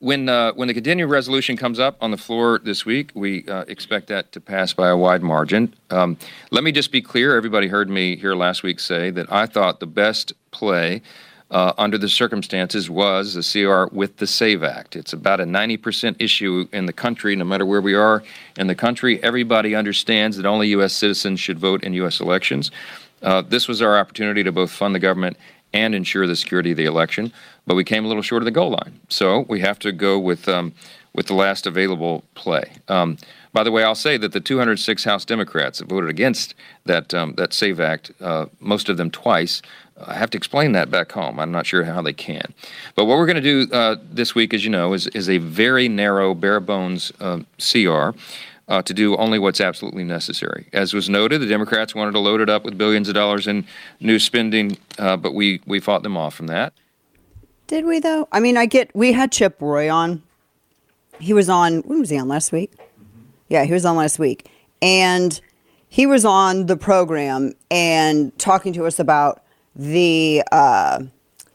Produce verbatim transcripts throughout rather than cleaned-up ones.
when uh, when the continuing resolution comes up on the floor this week, we uh, expect that to pass by a wide margin. Um, let me just be clear. Everybody heard me here last week say that I thought the best play uh, under the circumstances was the C R with the SAVE Act. It's about a ninety percent issue in the country, no matter where we are in the country. Everybody understands that only U S citizens should vote in U S elections. Uh, this was our opportunity to both fund the government and ensure the security of the election, but we came a little short of the goal line. So we have to go with um, with the last available play. Um, by the way, I'll say that the two hundred six House Democrats that voted against that um, that SAVE Act, uh, most of them twice. I have to explain that back home. I'm not sure how they can. But what we're going to do uh, this week, as you know, is, is a very narrow, bare-bones uh, C R. Uh, to do only what's absolutely necessary. As was noted, the Democrats wanted to load it up with billions of dollars in new spending, uh, but we, we fought them off from that. Did we, though? I mean, I get, we had Chip Roy on. He was on, when was he on last week? Mm-hmm. Yeah, he was on last week. And he was on the program and talking to us about the, uh,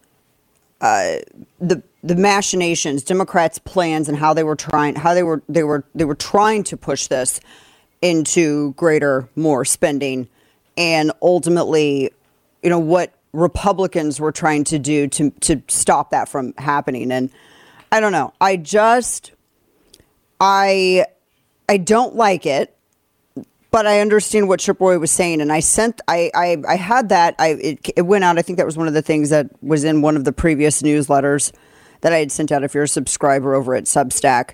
uh, the, the machinations, Democrats' plans, and how they were trying, how they were, they were, they were trying to push this into greater, more spending, and ultimately, you know, what Republicans were trying to do to to stop that from happening. And I don't know. I just, I, I don't like it, but I understand what Chip Roy was saying, and I sent, I, I, I had that. I it, it went out. I think that was one of the things that was in one of the previous newsletters that I had sent out. If you're a subscriber over at Substack,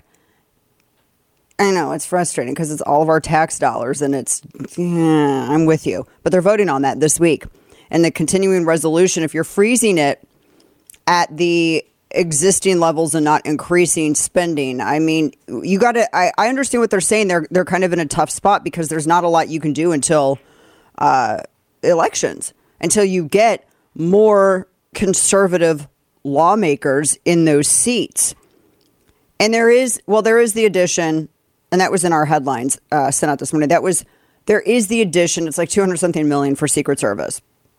I know it's frustrating because it's all of our tax dollars, and it's, yeah, I'm with you. But they're voting on that this week, and the continuing resolution. If you're freezing it at the existing levels and not increasing spending, I mean, you got to. I, I understand what they're saying. They're they're kind of in a tough spot because there's not a lot you can do until uh, elections, until you get more conservative lawmakers in those seats. And there is, well, there is the addition, and that was in our headlines uh, sent out this morning. That was, there is the addition. It's like two hundred something million for Secret Service.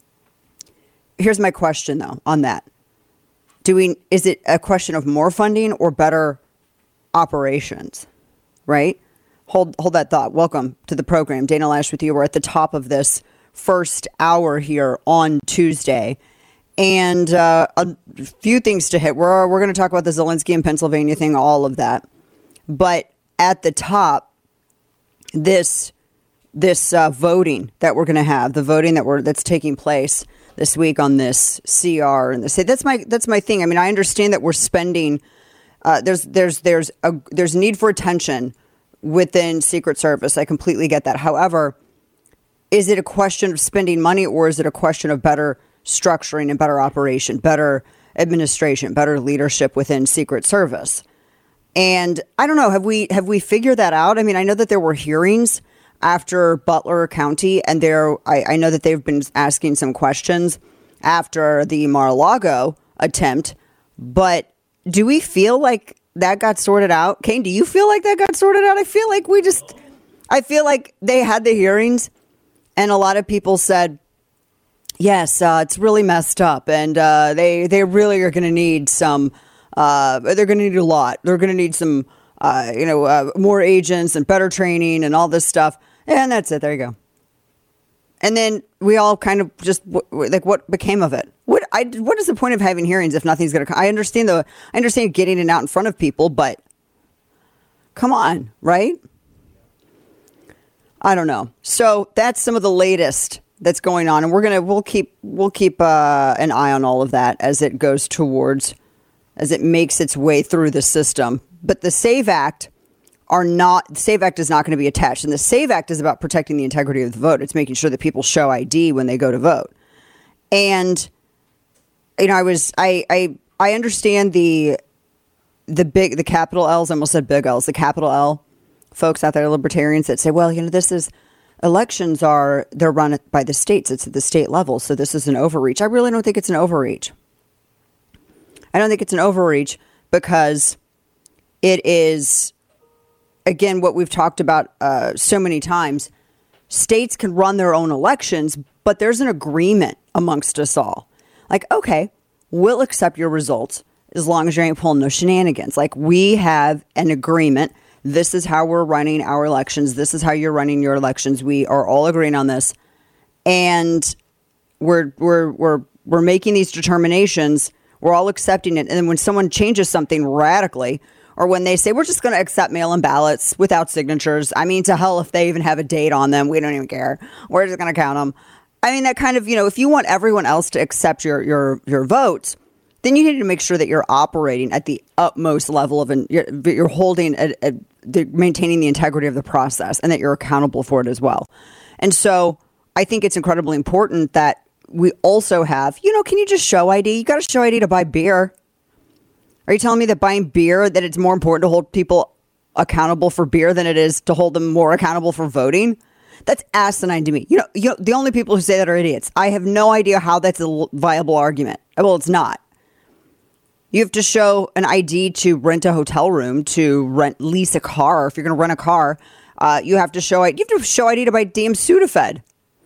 Here's my question, though, on that. Do we, is it a question of more funding or better operations? Right? Hold, hold that thought. Welcome to the program. Dana Loesch with you. We're at the top of this first hour here on Tuesday. And uh, a few things to hit. We're we're going to talk about the Zelensky and Pennsylvania thing, all of that. But at the top, this this uh, voting that we're going to have, the voting that we're that's taking place this week on this C R and this, that's my that's my thing. I mean, I understand that we're spending. Uh, there's there's there's a there's need for attention within Secret Service. I completely get that. However, is it a question of spending money, or is it a question of better structuring and better operation, better administration, better leadership within Secret Service? And I don't know, have we have we figured that out? I mean, I know that there were hearings after Butler County, and there I, I know that they've been asking some questions after the Mar-a-Lago attempt, but do we feel like that got sorted out? Kane, do you feel like that got sorted out? I feel like we just, I feel like they had the hearings and a lot of people said, yes, uh, it's really messed up, and uh, they they really are going to need some. Uh, they're going to need a lot. They're going to need some, uh, you know, uh, more agents and better training and all this stuff. And that's it. There you go. And then we all kind of just like, what became of it? What I what is the point of having hearings if nothing's going to come? I understand the I understand getting it out in front of people, but come on, right? I don't know. So that's some of the latest that's going on, and we're gonna we'll keep we'll keep uh, an eye on all of that as it goes towards as it makes its way through the system. But the SAVE Act are not the SAVE Act is not going to be attached, and the SAVE Act is about protecting the integrity of the vote. It's making sure that people show I D when they go to vote. And you know, I was I I I understand the the big the capital L's. I almost said big L's. The capital L folks out there, libertarians that say, well, you know, this is. Elections are, they're run by the states. It's at the state level. So this is an overreach. I really don't think it's an overreach. I don't think it's an overreach because it is, again, what we've talked about uh, so many times. States can run their own elections, but there's an agreement amongst us all. Like, okay, we'll accept your results. as long as you ain't pulling no shenanigans. Like, we have an agreement. This is how we're running our elections. This is how you're running your elections. We are all agreeing on this. And we're we're we're we're making these determinations. We're all accepting it. And then when someone changes something radically, or when they say, we're just going to accept mail-in ballots without signatures. I mean, to hell if they even have a date on them. We don't even care. We're just going to count them. I mean, that kind of, you know, if you want everyone else to accept your your your votes, then you need to make sure that you're operating at the utmost level of, an, you're, you're holding, a, a, the, maintaining the integrity of the process, and that you're accountable for it as well. And so I think it's incredibly important that we also have, you know, can you just show I D? You got to show I D to buy beer. Are you telling me that buying beer, that it's more important to hold people accountable for beer than it is to hold them more accountable for voting? That's asinine to me. You know, you know, the only people who say that are idiots. I have no idea how that's a viable argument. Well, it's not. You have to show an I D to rent a hotel room, to rent, lease a car. If you're going to rent a car, uh, you have to show it. You have to show I D to buy damn Sudafed.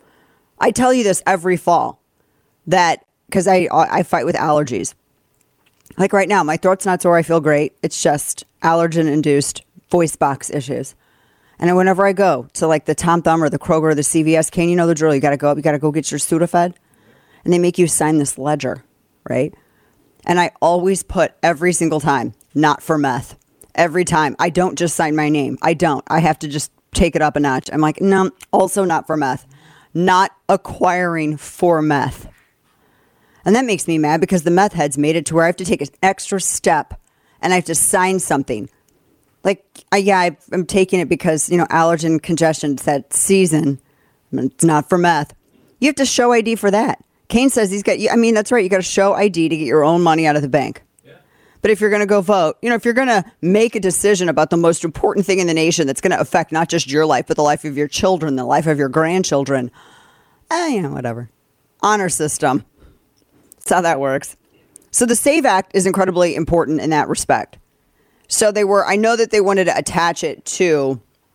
I tell you this every fall, that because I I fight with allergies. Like right now, my throat's not sore. I feel great. It's just allergen-induced voice box issues. And whenever I go to like the Tom Thumb or the Kroger or the C V S, Kane, you know the drill. You got to go up. You got to go get your Sudafed. And they make you sign this ledger, right? And I always put every single time, not for meth. Every time. I don't just sign my name. I don't. I have to just take it up a notch. I'm like, no, also not for meth. Not acquiring for meth. And that makes me mad because the meth heads made it to where I have to take an extra step and I have to sign something. Like, I, yeah, I, I'm taking it because, you know, allergen congestion, it's that season. It's not for meth. You have to show I D for that. Kane says he's got, I mean, that's right. You got to show I D to get your own money out of the bank. Yeah. But if you're going to go vote, you know, if you're going to make a decision about the most important thing in the nation that's going to affect not just your life, but the life of your children, the life of your grandchildren, eh, you know, whatever. Honor system. That's how that works. So the SAVE Act is incredibly important in that respect. So they were, I know that they wanted to attach it to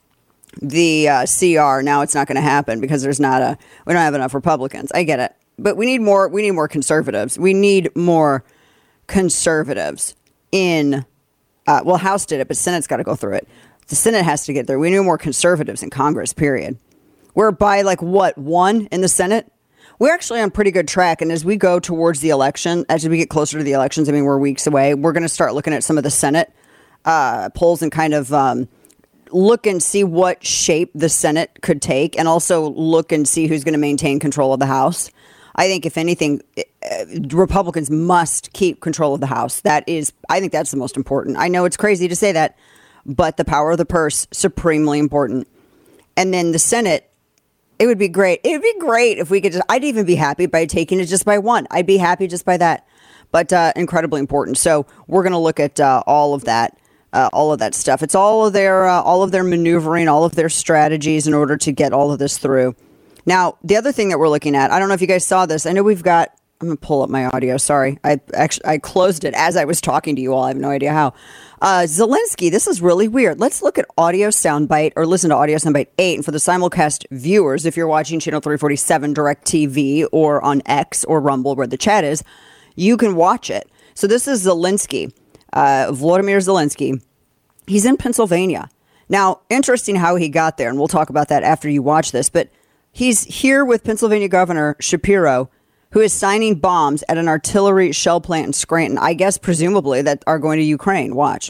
the uh, C R. Now it's not going to happen because there's not a, we don't have enough Republicans. I get it. But we need more, we need more conservatives. We need more conservatives in, uh, well, House did it, but Senate's got to go through it. The Senate has to get there. We need more conservatives in Congress, period. We're by like what, one in the Senate? We're actually on pretty good track. And as we go towards the election, as we get closer to the elections, I mean, we're weeks away, we're going to start looking at some of the Senate uh, polls and kind of um, look and see what shape the Senate could take, and also look and see who's going to maintain control of the House. I think, if anything, uh, Republicans must keep control of the House. That is, I think that's the most important. I know it's crazy to say that, but the power of the purse, supremely important. And then the Senate, it would be great. It would be great if we could just, I'd even be happy by taking it just by one. I'd be happy just by that. But uh, incredibly important. So we're going to look at uh, all of that, uh, all of that stuff. It's all of their, uh, all of their maneuvering, all of their strategies in order to get all of this through. Now, the other thing that we're looking at, I don't know if you guys saw this. I know we've got, I'm going to pull up my audio. Sorry. I actually, I closed it as I was talking to you all. I have no idea how. Uh, Zelensky, this is really weird. Let's look at audio soundbite, or listen to audio soundbite eight. And for the simulcast viewers, if you're watching channel three forty-seven Direct T V or on X or Rumble where the chat is, you can watch it. So this is Zelensky, uh, Volodymyr Zelensky. He's in Pennsylvania. Now, interesting how he got there. And we'll talk about that after you watch this. But he's here with Pennsylvania Governor Shapiro, who is signing bombs at an artillery shell plant in Scranton, I guess presumably that are going to Ukraine. Watch.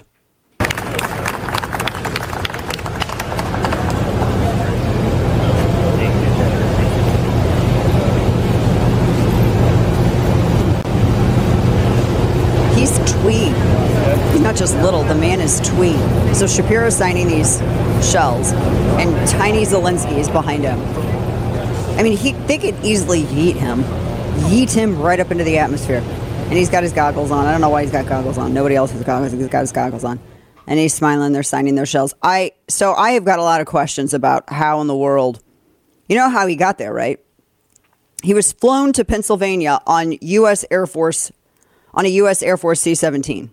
He's twee. He's not just little, the man is twee. So Shapiro's signing these shells, and tiny Zelensky is behind him. I mean, he, they could easily yeet him. Yeet him right up into the atmosphere. And he's got his goggles on. I don't know why he's got goggles on. Nobody else has goggles. He's got his goggles on. And he's smiling. They're signing their shells. I So I have got a lot of questions about how in the world, you know how he got there, right? He was flown to Pennsylvania on U S Air Force, on a U S Air Force C seventeen.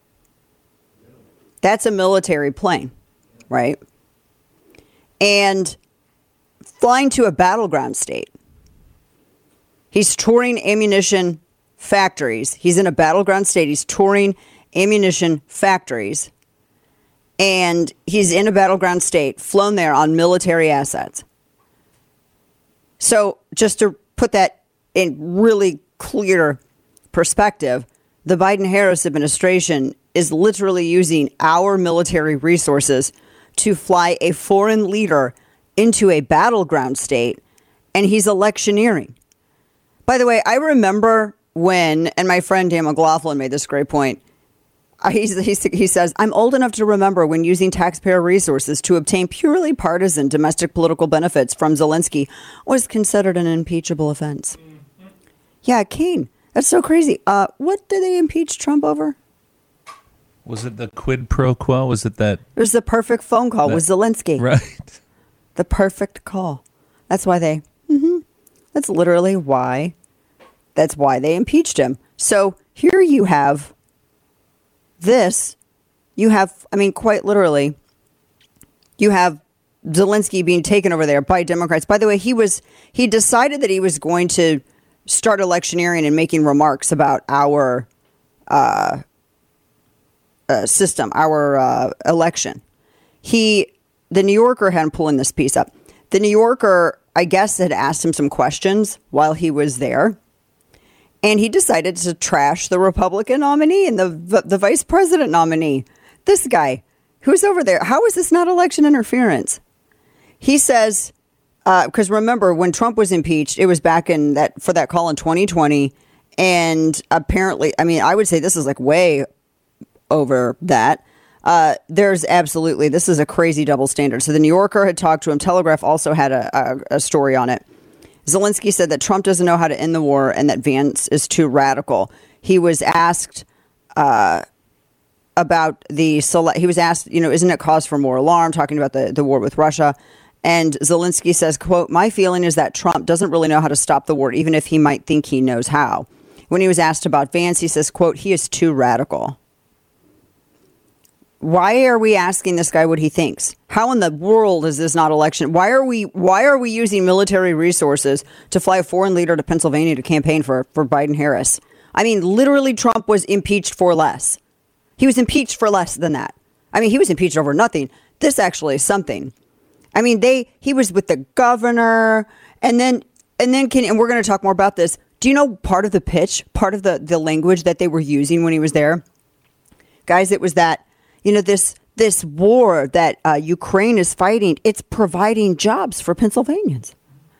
That's a military plane, right? And flying to a battleground state. He's touring ammunition factories. He's in a battleground state. He's touring ammunition factories. And he's in a battleground state, flown there on military assets. So just to put that in really clear perspective, the Biden-Harris administration is literally using our military resources to fly a foreign leader into a battleground state, and he's electioneering. By the way, I remember when, and my friend Dan McLaughlin made this great point, He, he, he says, I'm old enough to remember when using taxpayer resources to obtain purely partisan domestic political benefits from Zelensky was considered an impeachable offense. Mm-hmm. Yeah, Kane, that's so crazy. Uh, what did they impeach Trump over? Was it the quid pro quo? Was it that? It was the perfect phone call that, with Zelensky. Right. The perfect call. That's why they, mm-hmm, that's literally why, that's why they impeached him. So here you have this, you have, I mean, quite literally, you have Zelensky being taken over there by Democrats. By the way, he was, he decided that he was going to start electioneering and making remarks about our uh, uh, system, our uh, election. He, the New Yorker had him pulling this piece up. The New Yorker, I guess, had asked him some questions while he was there. And he decided to trash the Republican nominee and the the vice president nominee. This guy, who's over there. How is this not election interference? He says, because uh, remember, when Trump was impeached, it was back in that for that call in twenty twenty. And apparently, I mean, I would say this is like way over that. Uh, there's absolutely, this is a crazy double standard. So the New Yorker had talked to him. Telegraph also had a, a, a story on it. Zelensky said that Trump doesn't know how to end the war and that Vance is too radical. He was asked uh, about the select. He was asked, you know, isn't it cause for more alarm? Talking about the, the war with Russia. And Zelensky says, quote, my feeling is that Trump doesn't really know how to stop the war, even if he might think he knows how. When he was asked about Vance, he says, quote, he is too radical. Why are we asking this guy what he thinks? How in the world is this not election? Why are we why are we using military resources to fly a foreign leader to Pennsylvania to campaign for, for Biden-Harris? I mean, literally, Trump was impeached for less. He was impeached for less than that. I mean, he was impeached over nothing. This actually is something. I mean, they he was with the governor, and then and then can and we're going to talk more about this. Do you know part of the pitch, part of the, the language that they were using when he was there? Guys, it was that, you know, this this war that uh, Ukraine is fighting, it's providing jobs for Pennsylvanians.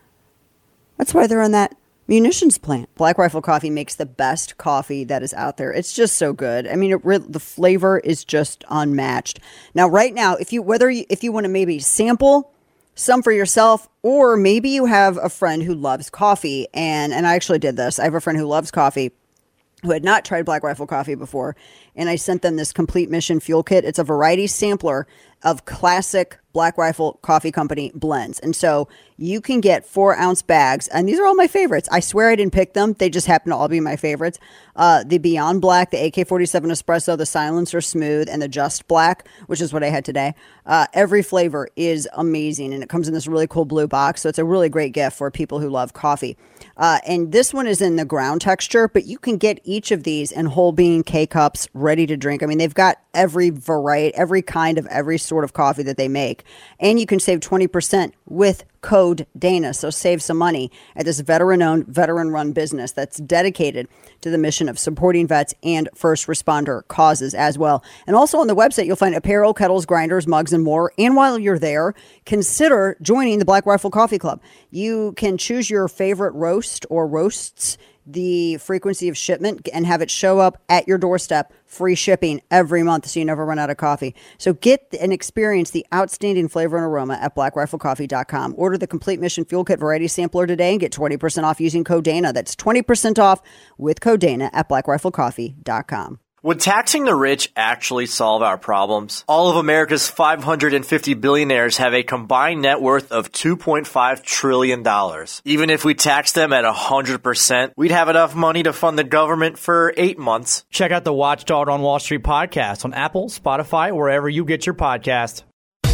That's why they're in that munitions plant. Black Rifle Coffee makes the best coffee that is out there. It's just so good. I mean, it re- the flavor is just unmatched. Now, right now, if you whether you, if you want to maybe sample some for yourself, or maybe you have a friend who loves coffee, and and I actually did this. I have a friend who loves coffee, who had not tried Black Rifle Coffee before, and I sent them this Complete Mission Fuel Kit. It's a variety sampler of classic Black Rifle Coffee Company blends. And so you can get four ounce bags, and these are all my favorites. I swear I didn't pick them. They just happen to all be my favorites. Uh, the Beyond Black, the A K forty-seven Espresso, the Silencer Smooth, and the Just Black, which is what I had today. Uh, every flavor is amazing, and it comes in this really cool blue box. So it's a really great gift for people who love coffee. Uh, and this one is in the ground texture, but you can get each of these in whole bean K-Cups ready to drink. I mean, they've got every variety, every kind of every sort of coffee that they make. And you can save twenty percent with code Dana. So save some money at this veteran-owned, veteran-run business that's dedicated to the mission of supporting vets and first responder causes as well. And also on the website, you'll find apparel, kettles, grinders, mugs, and more. And while you're there, consider joining the Black Rifle Coffee Club. You can choose your favorite roast or roasts, the frequency of shipment, and have it show up at your doorstep, free shipping every month, so you never run out of coffee. So get and experience the outstanding flavor and aroma at black rifle coffee dot com. Order the Complete Mission Fuel Kit Variety Sampler today and get twenty percent off using code Dana. That's twenty percent off with code Dana at black rifle coffee dot com. Would taxing the rich actually solve our problems? All of America's five hundred fifty billionaires have a combined net worth of two point five trillion dollars. Even if we tax them at one hundred percent, we'd have enough money to fund the government for eight months. Check out the Watchdog on Wall Street podcast on Apple, Spotify, wherever you get your podcast.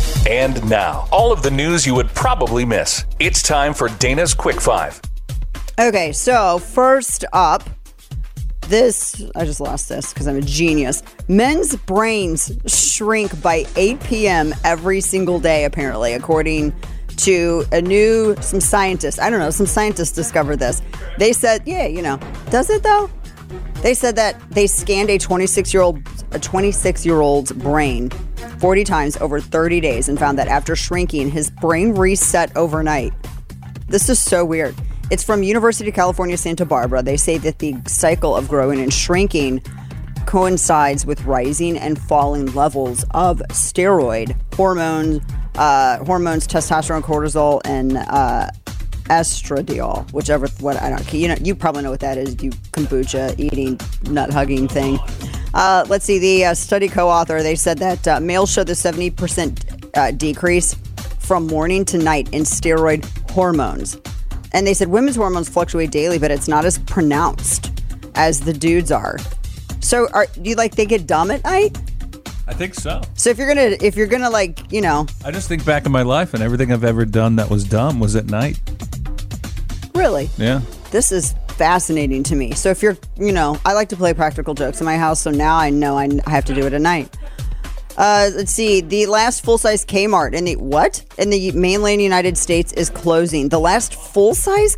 And now, all of the news you would probably miss. It's time for Dana's Quick Five. Okay, so first up, This, I just lost this because I'm a genius. Men's brains shrink by eight p.m. every single day, apparently, according to a new, some scientists. I don't know, some scientists discovered this. They said, yeah, you know, does it though? They said that they scanned a twenty-six-year-old, a twenty-six-year-old's brain forty times over thirty days and found that after shrinking, his brain reset overnight. This is so weird. It's from University of California, Santa Barbara. They say that the cycle of growing and shrinking coincides with rising and falling levels of steroid hormones, uh, hormones, testosterone, cortisol, and uh, estradiol, whichever, what, I don't, you know, you probably know what that is, you kombucha eating, nut hugging thing. Uh, let's see, the uh, study co-author, they said that uh, males showed the seventy percent uh, decrease from morning to night in steroid hormones. And they said women's hormones fluctuate daily, but it's not as pronounced as the dudes are. So are do you like they get dumb at night? I think so. So if you're gonna if you're gonna like, you know, I just think back in my life and everything I've ever done that was dumb was at night. Really? Yeah. This is fascinating to me. So if you're, you know, I like to play practical jokes in my house, so now I know I have to do it at night. Uh, let's see. The last full-size Kmart in the what? In the mainland United States is closing. The last full-size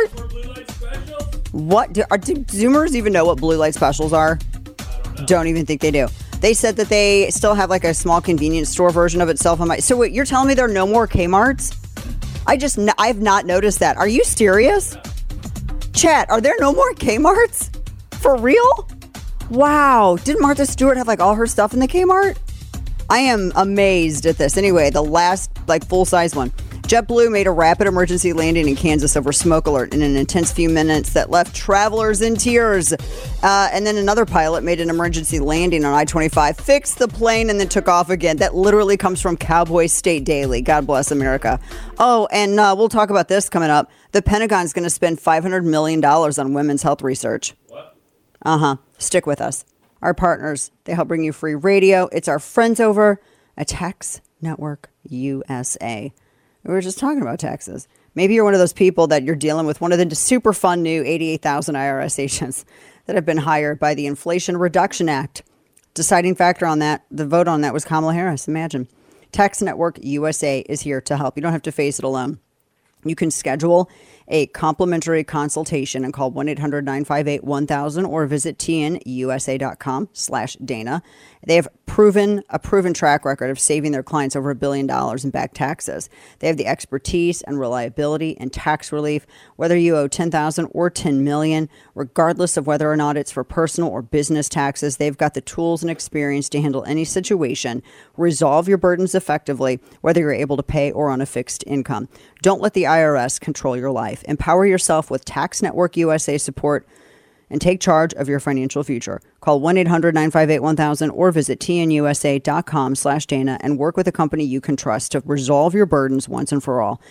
Kmart? What? Do, are, do Zoomers even know what blue light specials are? Don't, don't even think they do. They said that they still have like a small convenience store version of itself. On my, so wait, you're telling me there are no more Kmarts? I just, I've not noticed that. Are you serious? Chat, are there no more Kmarts? For real? Wow. Didn't Martha Stewart have like all her stuff in the Kmart? I am amazed at this. Anyway, the last like full-size one. JetBlue made a rapid emergency landing in Kansas over smoke alert in an intense few minutes that left travelers in tears. Uh, and then another pilot made an emergency landing on I twenty-five, fixed the plane, and then took off again. That literally comes from Cowboy State Daily. God bless America. Oh, and uh, we'll talk about this coming up. The Pentagon's going to spend five hundred million dollars on women's health research. What? Uh-huh. Stick with us. Our partners, they help bring you free radio. It's our friends over at Tax Network U S A. We were just talking about taxes. Maybe you're one of those people that you're dealing with one of the super fun new eighty-eight thousand I R S agents that have been hired by the Inflation Reduction Act. Deciding factor on that, the vote on that was Kamala Harris. Imagine. Tax Network U S A is here to help. You don't have to face it alone. You can schedule a complimentary consultation and call one eight hundred nine five eight one thousand or visit tnusa.com slash Dana. They have proven a proven track record of saving their clients over a billion dollars in back taxes. They have the expertise and reliability and tax relief, whether you owe ten thousand dollars or ten million dollars, regardless of whether or not it's for personal or business taxes. They've got the tools and experience to handle any situation, resolve your burdens effectively, whether you're able to pay or on a fixed income. Don't let the I R S control your life. Empower yourself with Tax Network U S A support and take charge of your financial future. Call one eight hundred nine five eight one thousand or visit tnusa.com slash Dana and work with a company you can trust to resolve your burdens once and for all.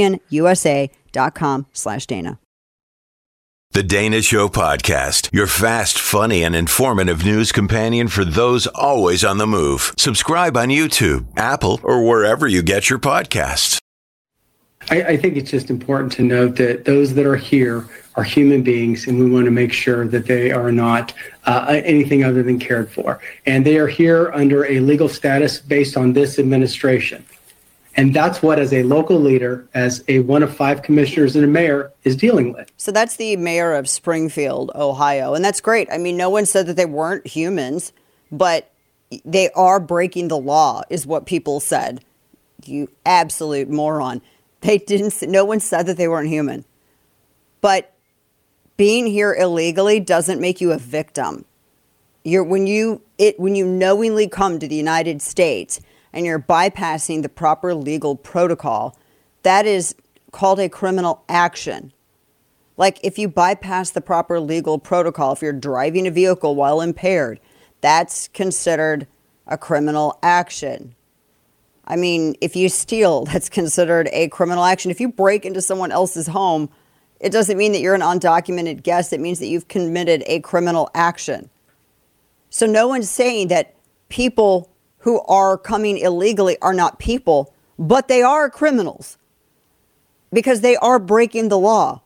tnusa.com slash Dana. The Dana Show Podcast, your fast, funny, and informative news companion for those always on the move. Subscribe on YouTube, Apple, or wherever you get your podcasts. I, I think it's just important to note that those that are here are human beings, and we want to make sure that they are not uh, anything other than cared for. And they are here under a legal status based on this administration. And that's what, as a local leader, as a one of five commissioners and a mayor, is dealing with. So that's the mayor of Springfield, Ohio. And that's great. I mean, no one said that they weren't humans, but they are breaking the law, is what people said. You absolute moron. They didn't, no one said that they weren't human. But being here illegally doesn't make you a victim. You're, when you it when you knowingly come to the United States and you're bypassing the proper legal protocol, that is called a criminal action. Like if you bypass the proper legal protocol, if you're driving a vehicle while impaired, that's considered a criminal action. I mean, if you steal, that's considered a criminal action. If you break into someone else's home, it doesn't mean that you're an undocumented guest. It means that you've committed a criminal action. So no one's saying that people who are coming illegally are not people, but they are criminals because they are breaking the law.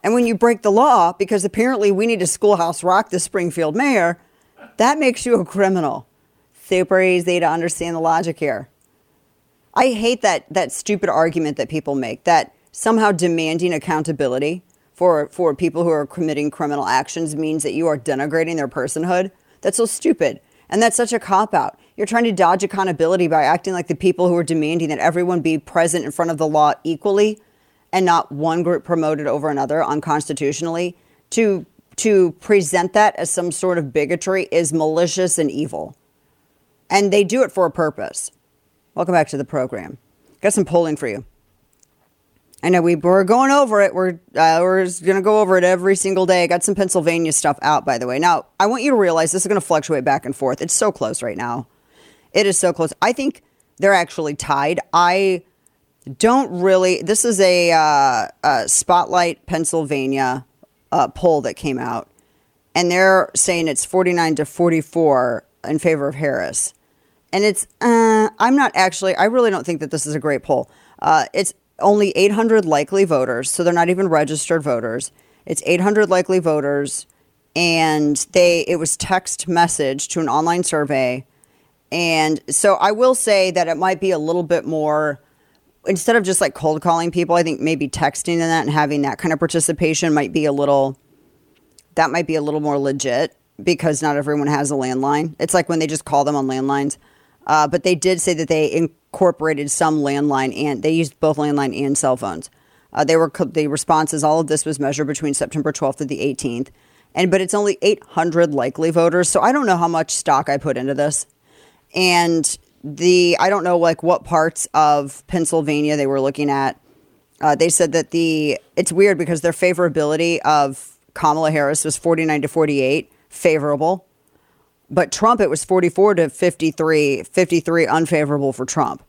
And when you break the law, because apparently we need to schoolhouse rock the Springfield mayor, that makes you a criminal. Super easy to understand the logic here. I hate that that stupid argument that people make, that somehow demanding accountability for, for people who are committing criminal actions means that you are denigrating their personhood. That's so stupid. And that's such a cop-out. You're trying to dodge accountability by acting like the people who are demanding that everyone be present in front of the law equally and not one group promoted over another unconstitutionally. To, to present that as some sort of bigotry is malicious and evil. And they do it for a purpose. Welcome back to the program. Got some polling for you. I know we, we're going over it. We're uh, we're going to go over it every single day. I got some Pennsylvania stuff out, by the way. Now, I want you to realize this is going to fluctuate back and forth. It's so close right now. It is so close. I think they're actually tied. I don't really. This is a, uh, a Spotlight Pennsylvania uh, poll that came out, and they're saying it's forty-nine to forty-four in favor of Harris. And it's, uh, I'm not actually, I really don't think that this is a great poll. Uh, it's only eight hundred likely voters, so they're not even registered voters. It's eight hundred likely voters, and they it was text message to an online survey. And so I will say that it might be a little bit more, instead of just like cold calling people, I think maybe texting and that and having that kind of participation might be a little, that might be a little more legit because not everyone has a landline. It's like when they just call them on landlines. Uh, but they did say that they incorporated some landline and they used both landline and cell phones. Uh, they were the responses. All of this was measured between September twelfth to the eighteenth, and but it's only eight hundred likely voters. So I don't know how much stock I put into this, and the I don't know like what parts of Pennsylvania they were looking at. Uh, they said that the it's weird because their favorability of Kamala Harris was forty-nine to forty-eight favorable. But Trump, it was forty-four to fifty-three, fifty-three unfavorable for Trump.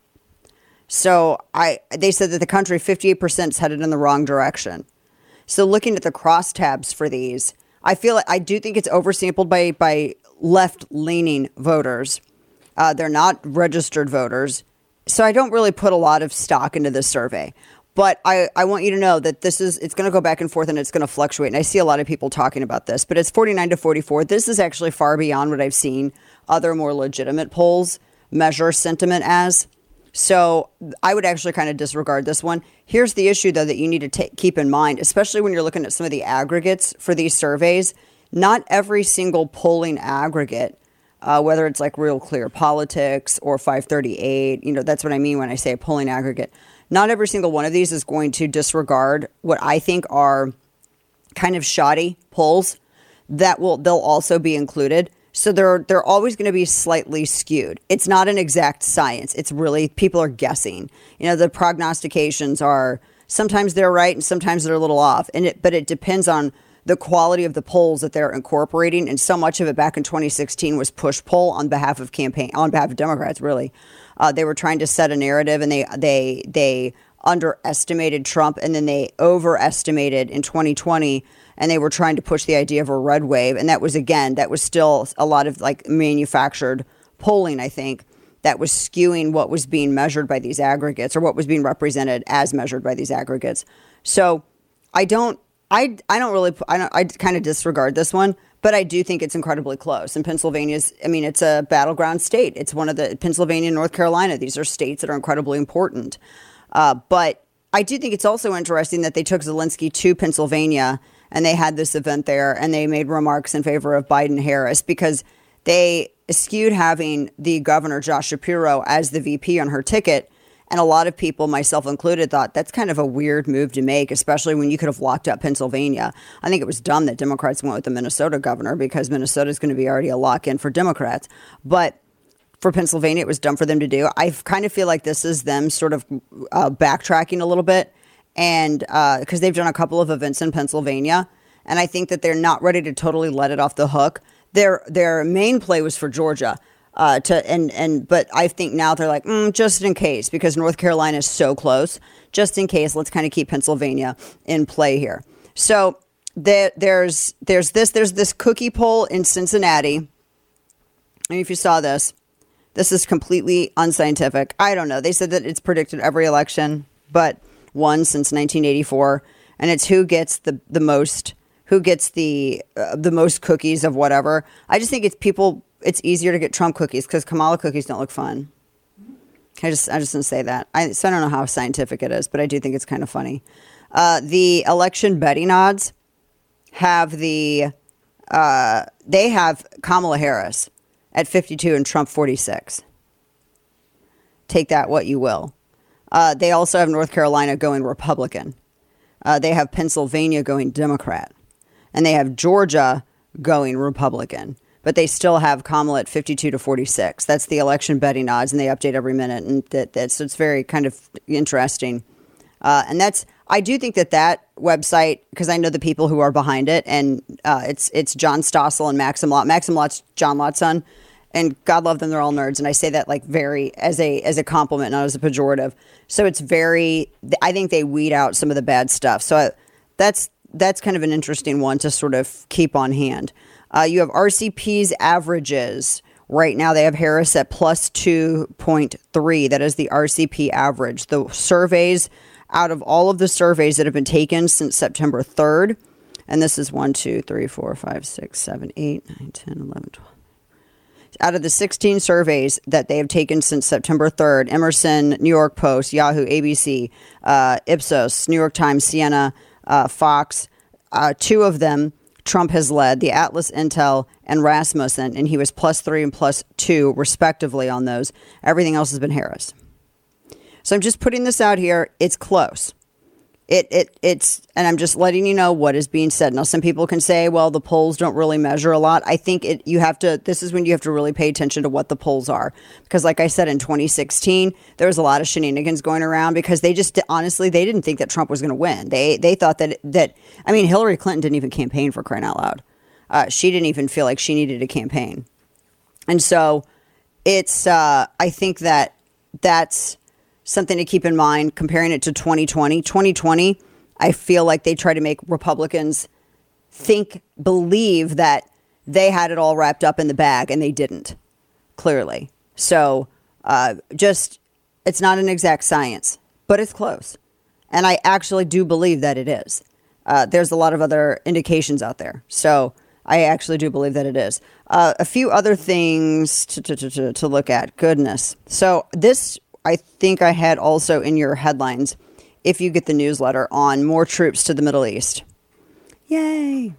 So I, they said that the country, fifty-eight percent is headed in the wrong direction. So looking at the crosstabs for these, I feel like I do think it's oversampled by, by left-leaning voters. Uh, they're not registered voters. So I don't really put a lot of stock into this survey. But I, I want you to know that this is, it's going to go back and forth and it's going to fluctuate. And I see a lot of people talking about this, but it's forty-nine to forty-four. This is actually far beyond what I've seen other more legitimate polls measure sentiment as. So I would actually kind of disregard this one. Here's the issue, though, that you need to take, keep in mind, especially when you're looking at some of the aggregates for these surveys. Not every single polling aggregate, uh, whether it's like Real Clear Politics or five thirty-eight, you know, that's what I mean when I say a polling aggregate. Not every single one of these is going to disregard what I think are kind of shoddy polls that will they'll also be included. So they're they're always going to be slightly skewed. It's not an exact science. It's really people are guessing. You know, the prognostications are sometimes they're right and sometimes they're a little off. And it but it depends on the quality of the polls that they're incorporating. And so much of it back in twenty sixteen was push poll on behalf of campaign on behalf of Democrats, really. Uh, they were trying to set a narrative, and they they they underestimated Trump, and then they overestimated in twenty twenty, and they were trying to push the idea of a red wave, and that was again that was still a lot of like manufactured polling, I think, that was skewing what was being measured by these aggregates or what was being represented as measured by these aggregates. So I don't I I don't really I don't I kind of disregard this one. But I do think it's incredibly close. And Pennsylvania's, I mean, it's a battleground state. It's one of the, Pennsylvania and North Carolina. These are states that are incredibly important. Uh, but I do think it's also interesting that they took Zelensky to Pennsylvania and they had this event there and they made remarks in favor of Biden-Harris because they eschewed having the governor, Josh Shapiro, as the V P on her ticket. And a lot of people, myself included, thought that's kind of a weird move to make, especially when you could have locked up Pennsylvania. I think it was dumb that Democrats went with the Minnesota governor because Minnesota is going to be already a lock-in for Democrats. But for Pennsylvania, it was dumb for them to do. I kind of feel like this is them sort of uh, backtracking a little bit, and because uh, they've done a couple of events in Pennsylvania, and I think that they're not ready to totally let it off the hook. Their their main play was for Georgia. Uh, to and and but I think now they're like mm, just in case because North Carolina is so close. Just in case, let's kind of keep Pennsylvania in play here. So there, there's there's this there's this cookie poll in Cincinnati. And if you saw this, this is completely unscientific. I don't know. They said that it's predicted every election, but one since nineteen eighty-four. and it's who gets the the most who gets the uh, the most cookies of whatever. I just think it's people. It's easier to get Trump cookies because Kamala cookies don't look fun. I just I just didn't say that. I so I don't know how scientific it is, but I do think it's kind of funny. Uh, the election betting odds have the uh, they have Kamala Harris at fifty-two and Trump forty-six. Take that what you will. Uh, they also have North Carolina going Republican. Uh, they have Pennsylvania going Democrat. And they have Georgia going Republican. But they still have Kamala at fifty-two to forty-six. That's the election betting odds, and they update every minute. And that, that's it's very kind of interesting. Uh, and that's I do think that that website, because I know the people who are behind it, and uh, it's it's John Stossel and Maxim Lott. Maxim Lott's John Lott's son. And God love them, they're all nerds. And I say that like very as a as a compliment, not as a pejorative. So it's very, I think they weed out some of the bad stuff. So I, that's that's kind of an interesting one to sort of keep on hand. Uh, you have R C P's averages. Right now they have Harris at plus two point three. That is the R C P average. The surveys, out of all of the surveys that have been taken since September third, and this is one, two, three, four, five, six, seven, eight, nine, ten, eleven, twelve. Out of the sixteen surveys that they have taken since September third, Emerson, New York Post, Yahoo, A B C, uh, Ipsos, New York Times, Siena, uh, Fox, uh, two of them, Trump has led, the Atlas Intel and Rasmussen, and he was plus three and plus two, respectively, on those. Everything else has been Harris. So I'm just putting this out here. It's close. It it it's and I'm just letting you know what is being said. Now, some people can say, well, the polls don't really measure a lot. I think it you have to this is when you have to really pay attention to what the polls are. Because like I said, in twenty sixteen, there was a lot of shenanigans going around because they just honestly they didn't think that Trump was going to win. They they thought that that I mean, Hillary Clinton didn't even campaign, for crying out loud. Uh, she didn't even feel like she needed a campaign. And so it's uh, I think that that's something to keep in mind, comparing it to twenty twenty. twenty twenty, I feel like they try to make Republicans think, believe that they had it all wrapped up in the bag, and they didn't, clearly. So uh, just, it's not an exact science, but it's close. And I actually do believe that it is. Uh, there's a lot of other indications out there. So I actually do believe that it is. Uh, a few other things to, to, to, to look at. Goodness. So this... I think I had also in your headlines, if you get the newsletter, on more troops to the Middle East. Yay.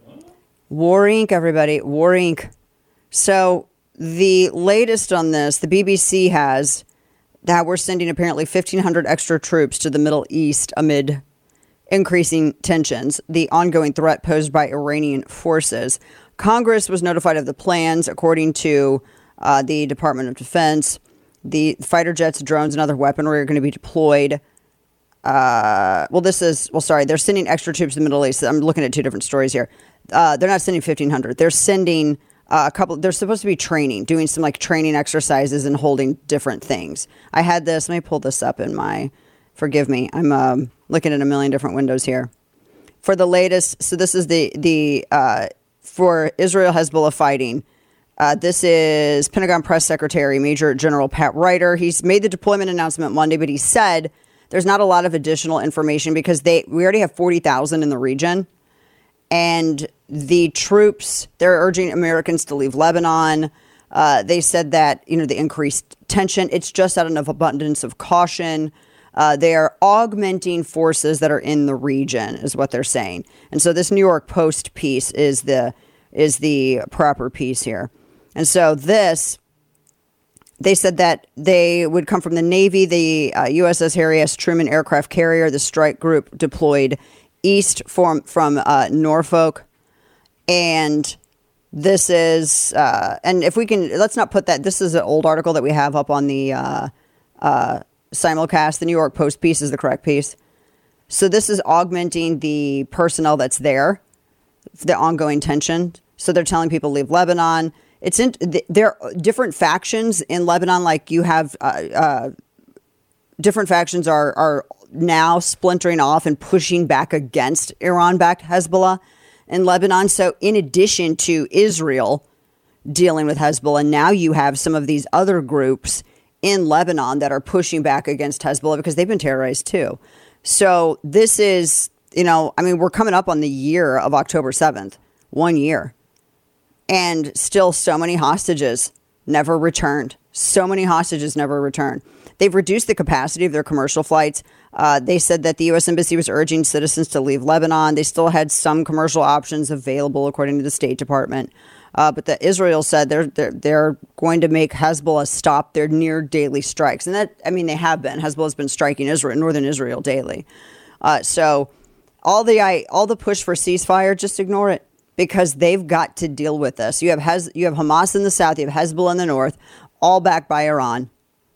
War Incorporated, everybody. War Incorporated. So the latest on this, the B B C has that we're sending apparently fifteen hundred extra troops to the Middle East amid increasing tensions, the ongoing threat posed by Iranian forces. Congress was notified of the plans, according to uh, the Department of Defense. The fighter jets, drones, and other weaponry are going to be deployed. Uh, well, this is, well, sorry, they're sending extra troops to the Middle East. I'm looking at two different stories here. Uh, they're not sending fifteen hundred. They're sending uh, a couple, they're supposed to be training, doing some like training exercises and holding different things. I had this, let me pull this up in my, forgive me, I'm um, looking at a million different windows here. For the latest, so this is the, the uh, for Israel Hezbollah fighting. Uh, this is Pentagon Press Secretary Major General Pat Ryder. He's made the deployment announcement Monday, but he said there's not a lot of additional information because they we already have forty thousand in the region. And the troops, they're urging Americans to leave Lebanon. Uh, they said that, you know, the increased tension, it's just out of abundance of caution. Uh, they are augmenting forces that are in the region, is what they're saying. And so this New York Post piece is the is the proper piece here. And so this, they said that they would come from the Navy, the uh, U S S Harry S. Truman aircraft carrier, the strike group deployed east from, from uh, Norfolk. And this is, uh, and if we can, let's not put that, this is an old article that we have up on the uh, uh, simulcast. The New York Post piece is the correct piece. So this is augmenting the personnel that's there, the ongoing tension. So they're telling people to leave Lebanon. It's in, there are different factions in Lebanon. Like you have uh, uh, different factions are are now splintering off and pushing back against Iran-backed Hezbollah in Lebanon. So in addition to Israel dealing with Hezbollah, now you have some of these other groups in Lebanon that are pushing back against Hezbollah because they've been terrorized too. So this is you know, I mean, we're coming up on the year of October seventh, one year. And still so many hostages never returned. So many hostages never returned. They've reduced the capacity of their commercial flights. Uh, they said that the U S Embassy was urging citizens to leave Lebanon. They still had some commercial options available, according to the State Department. Uh, but the Israel said they're, they're they're going to make Hezbollah stop their near daily strikes. And that, I mean, they have been. Hezbollah's been striking Israel, northern Israel daily. Uh, so all the I, all the push for ceasefire, just ignore it, because they've got to deal with this. You have Hez, you have Hamas in the south, you have Hezbollah in the north, all backed by Iran.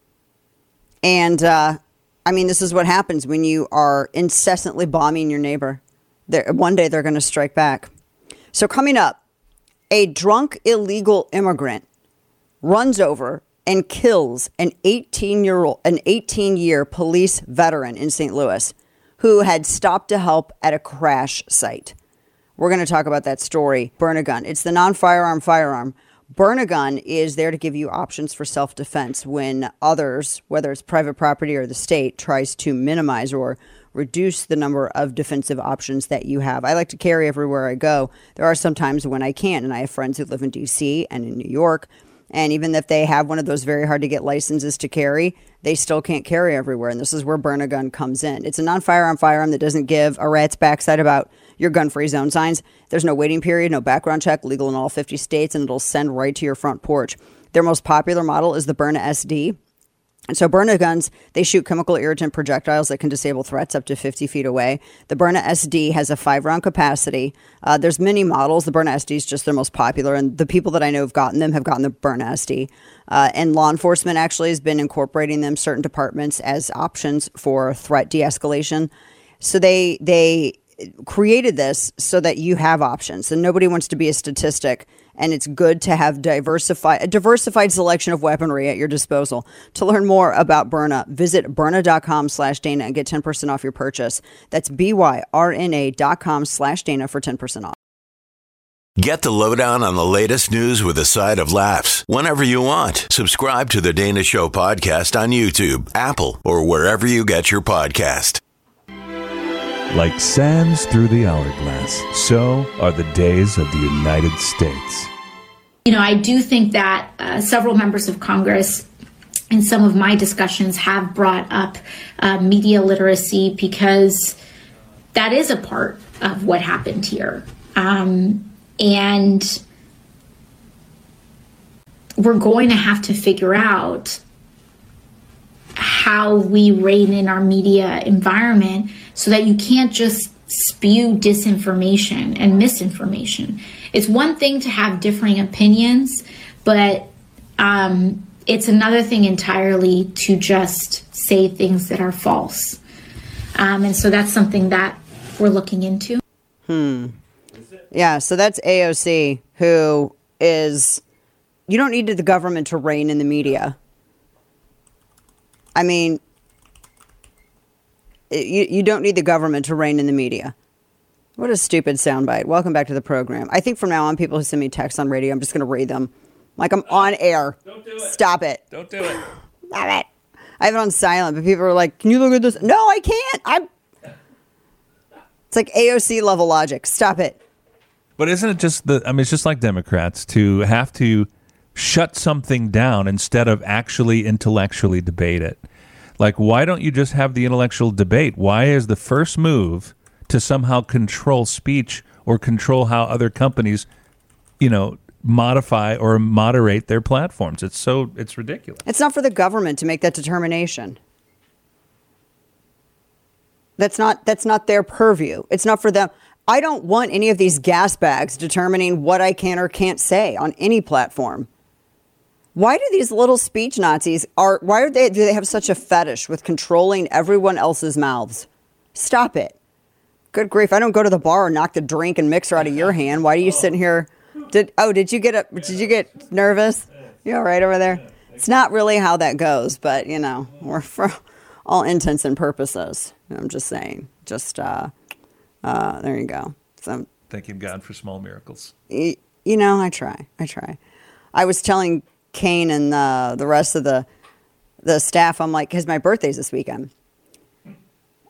And uh, I mean, this is what happens when you are incessantly bombing your neighbor. They're, one day they're going to strike back. So coming up, a drunk illegal immigrant runs over and kills an eighteen-year-old, an eighteen-year police veteran in Saint Louis who had stopped to help at a crash site. We're going to talk about that story. Burn-A-Gun. It's the non-firearm firearm. Burn-A-Gun is there to give you options for self-defense when others, whether it's private property or the state, tries to minimize or reduce the number of defensive options that you have. I like to carry everywhere I go. There are some times when I can't, and I have friends who live in D C and in New York, and even if they have one of those very hard to get licenses to carry, they still can't carry everywhere, and this is where Burn-A-Gun comes in. It's a non-firearm firearm that doesn't give a rat's backside about your gun-free zone signs. There's no waiting period, no background check, legal in all fifty states, and it'll send right to your front porch. Their most popular model is the Byrna S D. And so Burn-A-Guns, they shoot chemical irritant projectiles that can disable threats up to fifty feet away. The Byrna S D has a five-round capacity. Uh, there's many models. The Byrna S D is just their most popular, and the people that I know have gotten them have gotten the Byrna S D. Uh, and law enforcement actually has been incorporating them, certain departments, as options for threat de-escalation. So they they created this so that you have options, and nobody wants to be a statistic. And it's good to have diversified, a diversified selection of weaponry at your disposal. To learn more about Byrna, visit Byrna.com slash Dana and get ten percent off your purchase. That's B-Y-R-N-A dot com slash Dana for ten percent off. Get the lowdown on the latest news with a side of laughs whenever you want. Subscribe to the Dana Show podcast on YouTube, Apple, or wherever you get your podcast. Like sands through the hourglass, so are the days of the United States. You know, I do think that uh, several members of Congress in some of my discussions have brought up uh, media literacy, because that is a part of what happened here. Um, and we're going to have to figure out how we rein in our media environment so that you can't just spew disinformation and misinformation. It's one thing to have differing opinions, but um, it's another thing entirely to just say things that are false. Um, and so that's something that we're looking into. Hmm. Yeah, so that's A O C, who is, you don't need the government to rein in the media. I mean, you, you don't need the government to rein in the media. What a stupid soundbite. Welcome back to the program. I think from now on, people who send me texts on radio, I'm just going to read them. Like I'm on air. Don't do it. Stop it. Don't do it. Stop it. I have it on silent, but people are like, can you look at this? No, I can't. I'm. It's like A O C level logic. Stop it. But isn't it just the, I mean, it's just like Democrats to have to shut something down instead of actually intellectually debate it. Like, why don't you just have the intellectual debate? Why is the first move to somehow control speech or control how other companies, you know, modify or moderate their platforms? It's so, it's ridiculous. It's not for the government to make that determination. That's not, that's not their purview. It's not for them. I don't want any of these gas bags determining what I can or can't say on any platform. Why do these little speech Nazis are, why are they, do they have such a fetish with controlling everyone else's mouths? Stop it. Good grief. I don't go to the bar and knock the drink and mixer out of your hand. Why are you sitting here? Did, oh, did you get a, did you get nervous? You all right over there? It's not really how that goes, but you know, we're for all intents and purposes. I'm just saying, just, uh, uh, there you go. So, thanking God for small miracles. You, you know, I try, I try. I was telling Kane and uh, the rest of the the staff, I'm like, because my birthday's this weekend.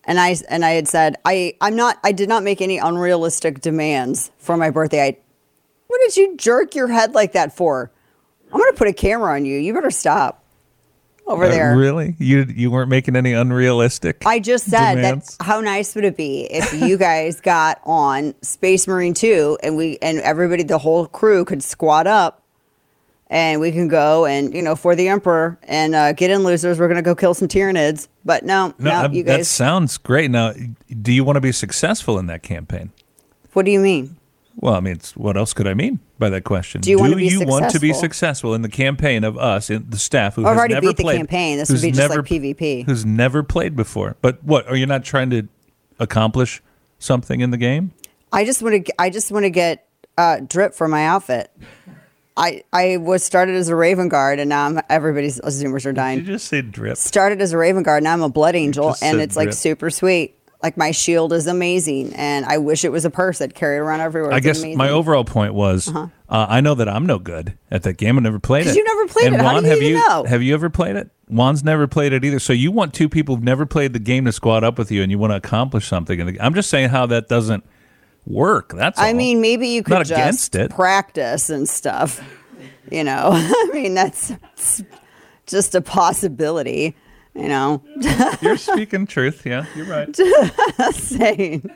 And I and I had said, I, I'm not I did not make any unrealistic demands for my birthday. I, what did you jerk your head like that for? I'm gonna put a camera on you. You better stop over Uh, there. Really? You you weren't making any unrealistic I just said demands? that how nice would it be if you guys got on Space Marine two and we and everybody, the whole crew could squat up and we can go and, you know, for the Emperor and uh, get in, losers. We're going to go kill some Tyranids. But no, no, No, you that guys. sounds great. Now, do you want to be successful in that campaign? What do you mean? Well, I mean, it's, what else could I mean by that question? Do you want to be you want to be successful? successful in the campaign of us, in the staff who I've has already never beat the played, campaign. This would who's be just never- like PvP. Who's never played before? But what? Are you not trying to accomplish something in the game? I just want to. I just want to get uh, drip for my outfit. I I was started as a Raven Guard, and now I'm, everybody's Zoomers are dying. Did you just say drip? Started as a Raven Guard, now I'm a Blood Angel, just and said it's like drip. super sweet. Like my shield is amazing, and I wish it was a purse I'd carry it around everywhere. I It's guess amazing. my overall point was, uh I know that I'm no good at that game. I never played it. 'Cause you never played and it. How Juan, do you have even you know? have you ever played it? Juan's never played it either. So you want two people who've never played the game to squad up with you, and you want to accomplish something. And I'm just saying how that doesn't work. That's I all. mean, maybe you could Not just against it. practice and stuff. You know, I mean that's it's just a possibility. You know, You're speaking truth. Yeah, you're right. saying.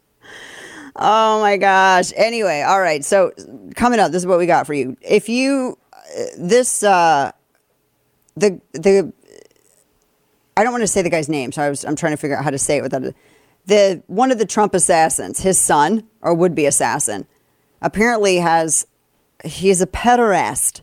Oh my gosh. Anyway, all right. So coming up, this is what we got for you. If you uh, this uh, the the I don't want to say the guy's name, so I was I'm trying to figure out how to say it without a, the one of the Trump assassins, his son or would be assassin, apparently has he's a pederast.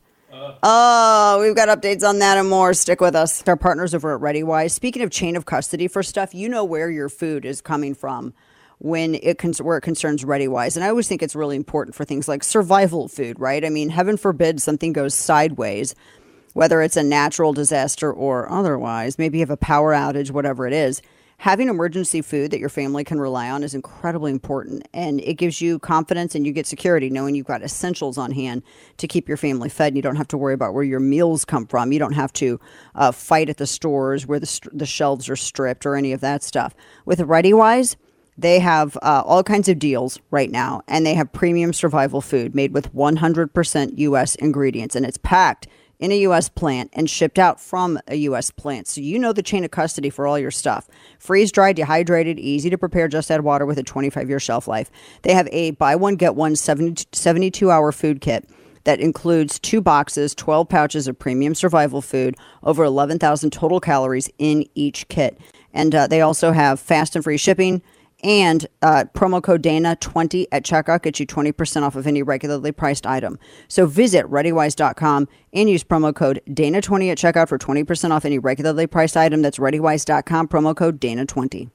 Oh, we've got updates on that and more. Stick with us. Our partners over at ReadyWise. Speaking of chain of custody for stuff, you know where your food is coming from when it con- where it concerns ReadyWise. And I always think it's really important for things like survival food, right? I mean, heaven forbid something goes sideways, whether it's a natural disaster or otherwise. Maybe you have a power outage, whatever it is. Having emergency food that your family can rely on is incredibly important, and it gives you confidence and you get security knowing you've got essentials on hand to keep your family fed. And you don't have to worry about where your meals come from. You don't have to uh, fight at the stores where the, st- the shelves are stripped or any of that stuff. With ReadyWise, they have uh, all kinds of deals right now, and they have premium survival food made with one hundred percent U S ingredients, and it's packed in a U S plant and shipped out from a U S plant. So you know the chain of custody for all your stuff. Freeze-dried, dehydrated, easy to prepare, just add water with a twenty-five year shelf life. They have a buy one, get one seventy-two hour food kit that includes two boxes, twelve pouches of premium survival food, over eleven thousand total calories in each kit. And uh, they also have fast and free shipping. And uh, promo code Dana twenty at checkout gets you twenty percent off of any regularly priced item. So visit ReadyWise dot com and use promo code Dana twenty at checkout for twenty percent off any regularly priced item. That's ReadyWise dot com, promo code Dana twenty.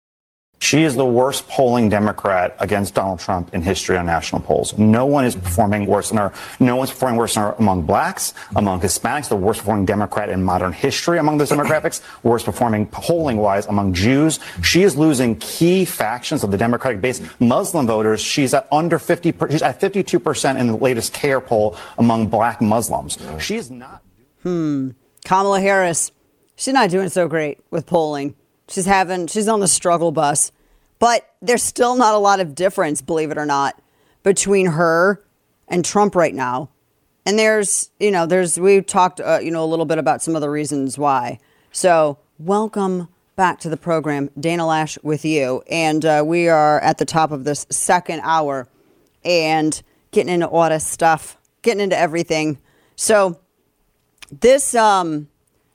She is the worst polling Democrat against Donald Trump in history on national polls. No one is performing worse than her. No one's performing worse than her among blacks, among Hispanics, the worst performing Democrat in modern history among those demographics, worst performing polling wise among Jews. She is losing key factions of the Democratic base. Muslim voters, she's at under fifty, she's at fifty-two percent in the latest CAIR poll among black Muslims. She is not. Hmm. Kamala Harris, she's not doing so great with polling. She's having, she's on the struggle bus, but there's still not a lot of difference, believe it or not, between her and Trump right now. And there's, you know, there's, we've talked, uh, you know, a little bit about some of the reasons why. So welcome back to the program, Dana Lash with you. And uh, we are at the top of this second hour and getting into all this stuff, getting into everything. So this, um,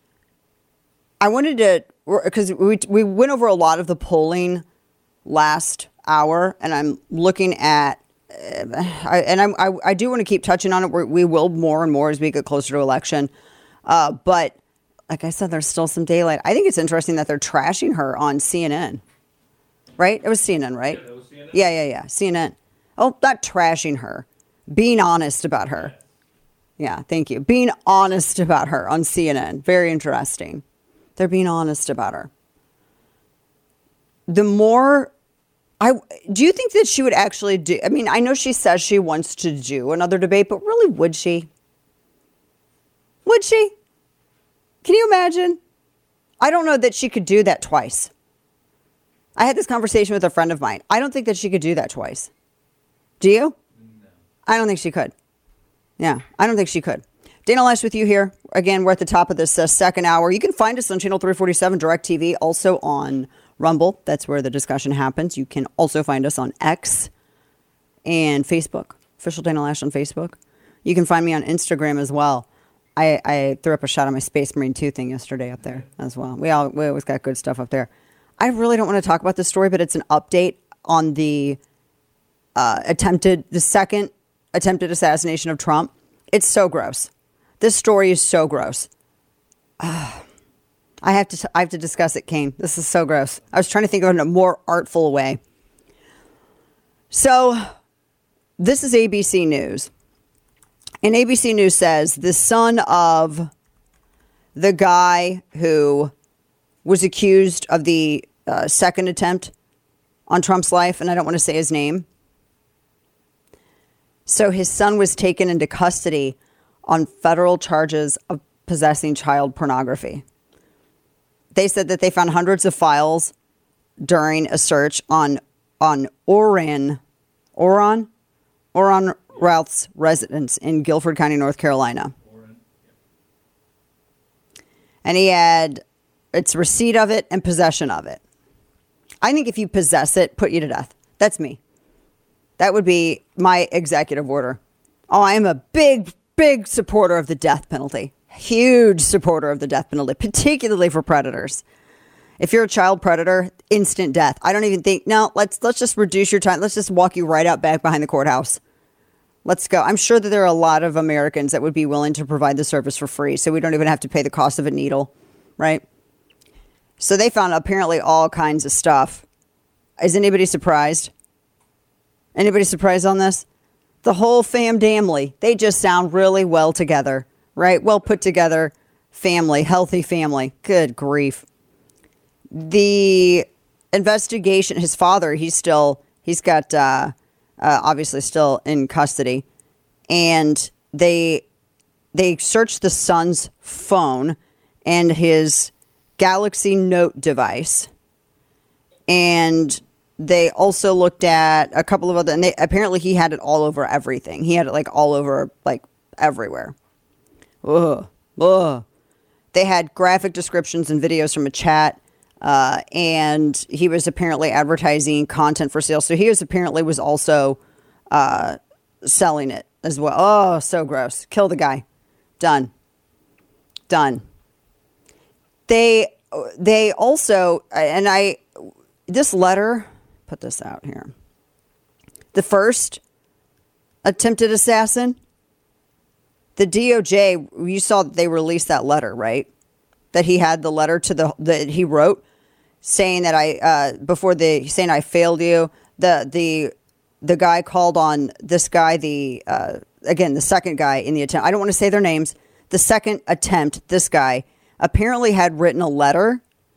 I wanted to, because we we went over a lot of the polling last hour, and I'm looking at, uh, I, and I'm, I I do want to keep touching on it. We're, we will more and more as we get closer to election, uh, but like I said, there's still some daylight. I think it's interesting that they're trashing her on C N N. Right? It was C N N, right? Yeah, that was C N N. Yeah, yeah, yeah. C N N. Oh, not trashing her, being honest about her. Yeah, thank you. Being honest about her on C N N. Very interesting. They're being honest about her. The more, I do you think that she would actually do? I mean, I know she says she wants to do another debate, but really, would she? Would she? Can you imagine? I don't know that she could do that twice. I had this conversation with a friend of mine. I don't think that she could do that twice. Do you? No. I don't think she could. Yeah, I don't think she could. Dana Loesch with you here. Again, we're at the top of this uh, second hour. You can find us on Channel three forty-seven DirecTV, also on Rumble. That's where the discussion happens. You can also find us on X and Facebook. Official Dana Loesch on Facebook. You can find me on Instagram as well. I, I threw up a shot of my Space Marine two thing yesterday up there as well. We all we always got good stuff up there. I really don't want to talk about this story, but it's an update on the uh, attempted, the second attempted assassination of Trump. It's so gross. This story is so gross. Uh, I have to t- I have to discuss it, Kane. This is so gross. I was trying to think of it in a more artful way. So, this is A B C News. And A B C News says the son of the guy who was accused of the uh, second attempt on Trump's life, and I don't want to say his name. So his son was taken into custody on federal charges of possessing child pornography. They said that they found hundreds of files during a search on on Orrin, Orrin, Orrin Routh's residence in Guilford County, North Carolina. And he had its receipt of it and possession of it. I think if you possess it, put you to death. That's me. That would be my executive order. Oh, I am a big, big supporter of the death penalty. Huge supporter of the death penalty, particularly for predators. If you're a child predator, instant death. I don't even think, no, let's let's just reduce your time. Let's just walk you right out back behind the courthouse. Let's go. I'm sure that there are a lot of Americans that would be willing to provide the service for free, so we don't even have to pay the cost of a needle, right? So they found apparently all kinds of stuff. Is anybody surprised? Anybody surprised on this? The whole fam damly, they just sound really well together, right? Well put together family, healthy family. Good grief. The investigation, his father, he's still, he's got, uh, uh, obviously still in custody. And they, they searched the son's phone and his Galaxy Note device. And they also looked at a couple of other, and they, apparently he had it all over everything. He had it like all over, like everywhere. Ugh. Ugh. They had graphic descriptions and videos from a chat. Uh, and he was apparently advertising content for sale. So he was apparently was also uh, selling it as well. Oh, so gross. Kill the guy. Done. Done. They, they also, and I, this letter, put this out here. The first attempted assassin, the D O J, you saw that they released that letter, right? That he had the letter to the, that he wrote saying that I, uh, before the, saying I failed you. The, the, the guy called on this guy, the, uh, again, the second guy in the attempt. I don't want to say their names. The second attempt, this guy apparently had written a letter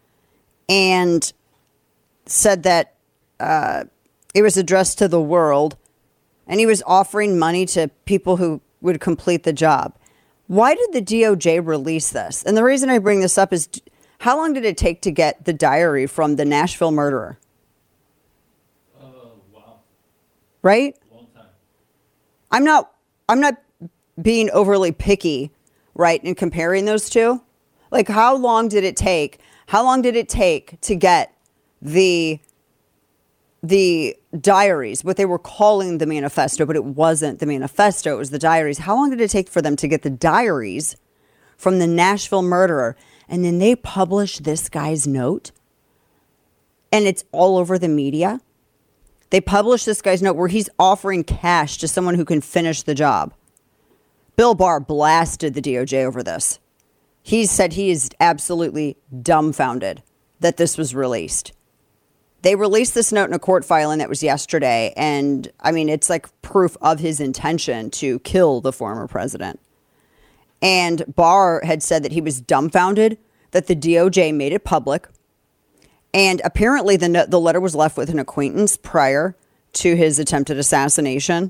and said that uh, it was addressed to the world, and he was offering money to people who would complete the job. Why did the D O J release this? And the reason I bring this up is, how long did it take to get the diary from the Nashville murderer? Oh, wow. Right? Long time. I'm not, I'm not being overly picky, right, in comparing those two. Like, how long did it take? How long did it take to get the the diaries, what they were calling the manifesto, but it wasn't the manifesto, it was the diaries. How long did it take for them to get the diaries from the Nashville murderer? And then they publish this guy's note, and it's all over the media. They publish this guy's note where he's offering cash to someone who can finish the job. Bill Barr blasted the D O J over this. He said he is absolutely dumbfounded that this was released. They released this note in a court filing that was yesterday. And I mean, it's like proof of his intention to kill the former president. And Barr had said that he was dumbfounded that the D O J made it public. And apparently the, no- the letter was left with an acquaintance prior to his attempted assassination.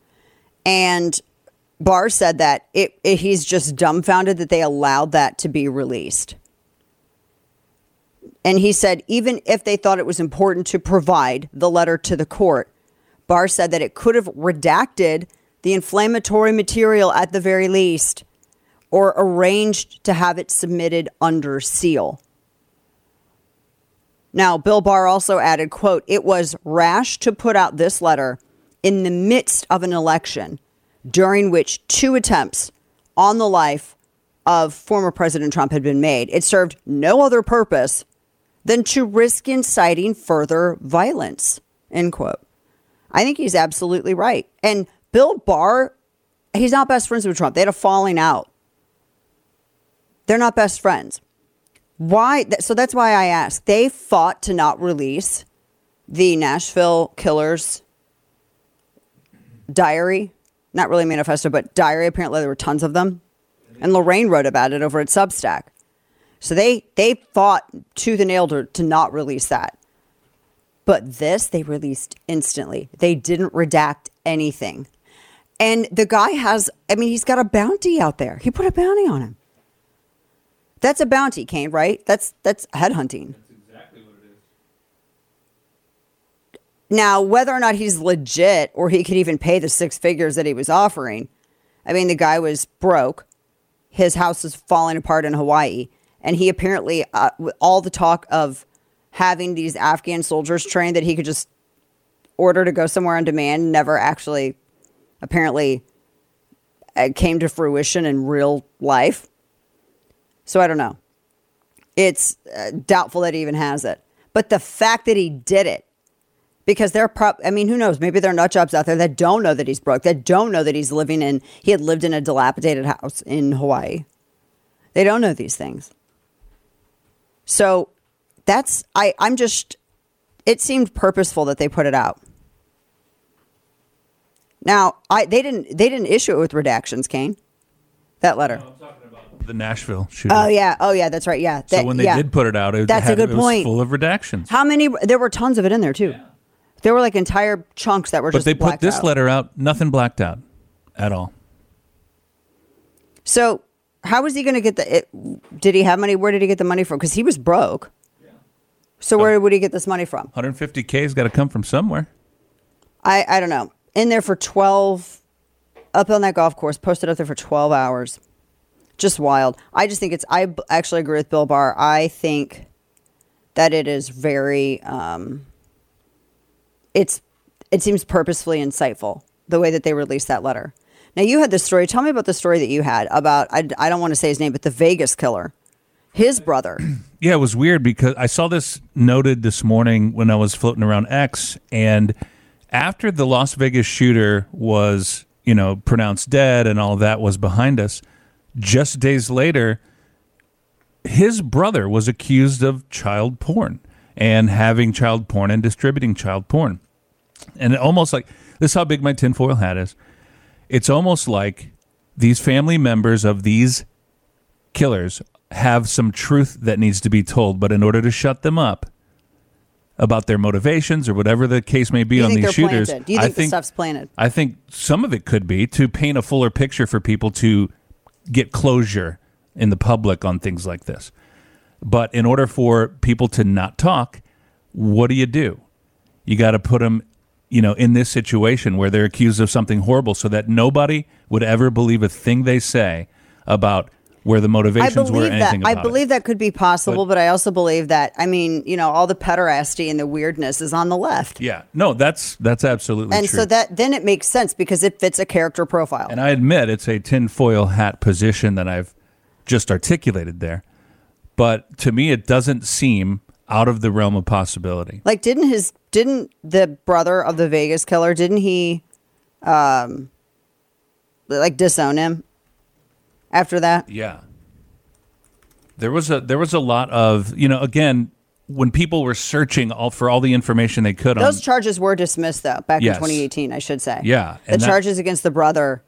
And Barr said that it, it, he's just dumbfounded that they allowed that to be released. And he said, even if they thought it was important to provide the letter to the court, Barr said that it could have redacted the inflammatory material at the very least, or arranged to have it submitted under seal. Now, Bill Barr also added, quote, it was rash to put out this letter in the midst of an election during which two attempts on the life of former President Trump had been made. It served no other purpose than to risk inciting further violence, end quote. I think he's absolutely right. And Bill Barr, he's not best friends with Trump. They had a falling out. They're not best friends. Why? So that's why I asked. They fought to not release the Nashville Killers diary. Not really manifesto, but diary. Apparently there were tons of them. And Lorraine wrote about it over at Substack. So they, they fought tooth and nail to, to not release that. But this, they released instantly. They didn't redact anything. And the guy has, I mean, he's got a bounty out there. He put a bounty on him. That's a bounty, Kane, right? That's that's headhunting. That's exactly what it is. Now, whether or not he's legit or he could even pay the six figures that he was offering, I mean, the guy was broke. His house is falling apart in Hawaii. And he apparently, uh, with all the talk of having these Afghan soldiers trained that he could just order to go somewhere on demand, never actually apparently uh, came to fruition in real life. So I don't know. It's uh, doubtful that he even has it. But the fact that he did it, because they're, pro- I mean, who knows? Maybe there are nut jobs out there that don't know that he's broke, that don't know that he's living in, he had lived in a dilapidated house in Hawaii. They don't know these things. So that's, I, I'm just, it seemed purposeful that they put it out. Now, I they didn't they didn't issue it with redactions, Kane. That letter. No, I'm talking about the Nashville shooting. Oh yeah, oh yeah, that's right. Yeah. So that, when they yeah. did put it out, it, that's had, a good it was point. full of redactions. How many? There were tons of it in there too. Yeah. There were like entire chunks that were but just. But they put this out. letter out, nothing blacked out, at all. So how was he going to get the? It, did he have money? Where did he get the money from? Because he was broke. Yeah. So where would he get this money from? one hundred fifty K's got to come from somewhere. I I don't know. In there for twelve. Up on that golf course, posted up there for twelve hours. Just wild. I just think it's, I actually agree with Bill Barr. I think that it is very, um, it's, it seems purposefully insightful, the way that they released that letter. Now, you had the story. Tell me about the story that you had about, I, I don't want to say his name, but the Vegas killer, his brother. Yeah, it was weird because I saw this noted this morning when I was floating around X, and after the Las Vegas shooter was, you know, pronounced dead and all of that was behind us, just days later, his brother was accused of child porn and having child porn and distributing child porn. And it almost like, this is how big my tinfoil hat is. It's almost like these family members of these killers have some truth that needs to be told, but in order to shut them up about their motivations or whatever the case may be on these shooters, planted? Do you think, I think the stuff's planted? I think some of it could be to paint a fuller picture for people to get closure in the public on things like this. But in order for people to not talk, what do you do? You got to put them, you know, in this situation where they're accused of something horrible so that nobody would ever believe a thing they say about where the motivations were, anything that. about I believe it. that could be possible, But- but I also believe that, I mean, you know, all the pederasty and the weirdness is on the left. Yeah, no, that's that's absolutely And true. so that then it makes sense because it fits a character profile. And I admit it's a tinfoil hat position that I've just articulated there. But to me, it doesn't seem out of the realm of possibility. Like, didn't his, didn't the brother of the Vegas killer, didn't he, um, like disown him after that? Yeah. There was a there was a lot of, you know, again, when people were searching all for all the information they could Those on charges were dismissed, though, back Yes. in twenty eighteen, I should say. Yeah, The and that- charges against the brother,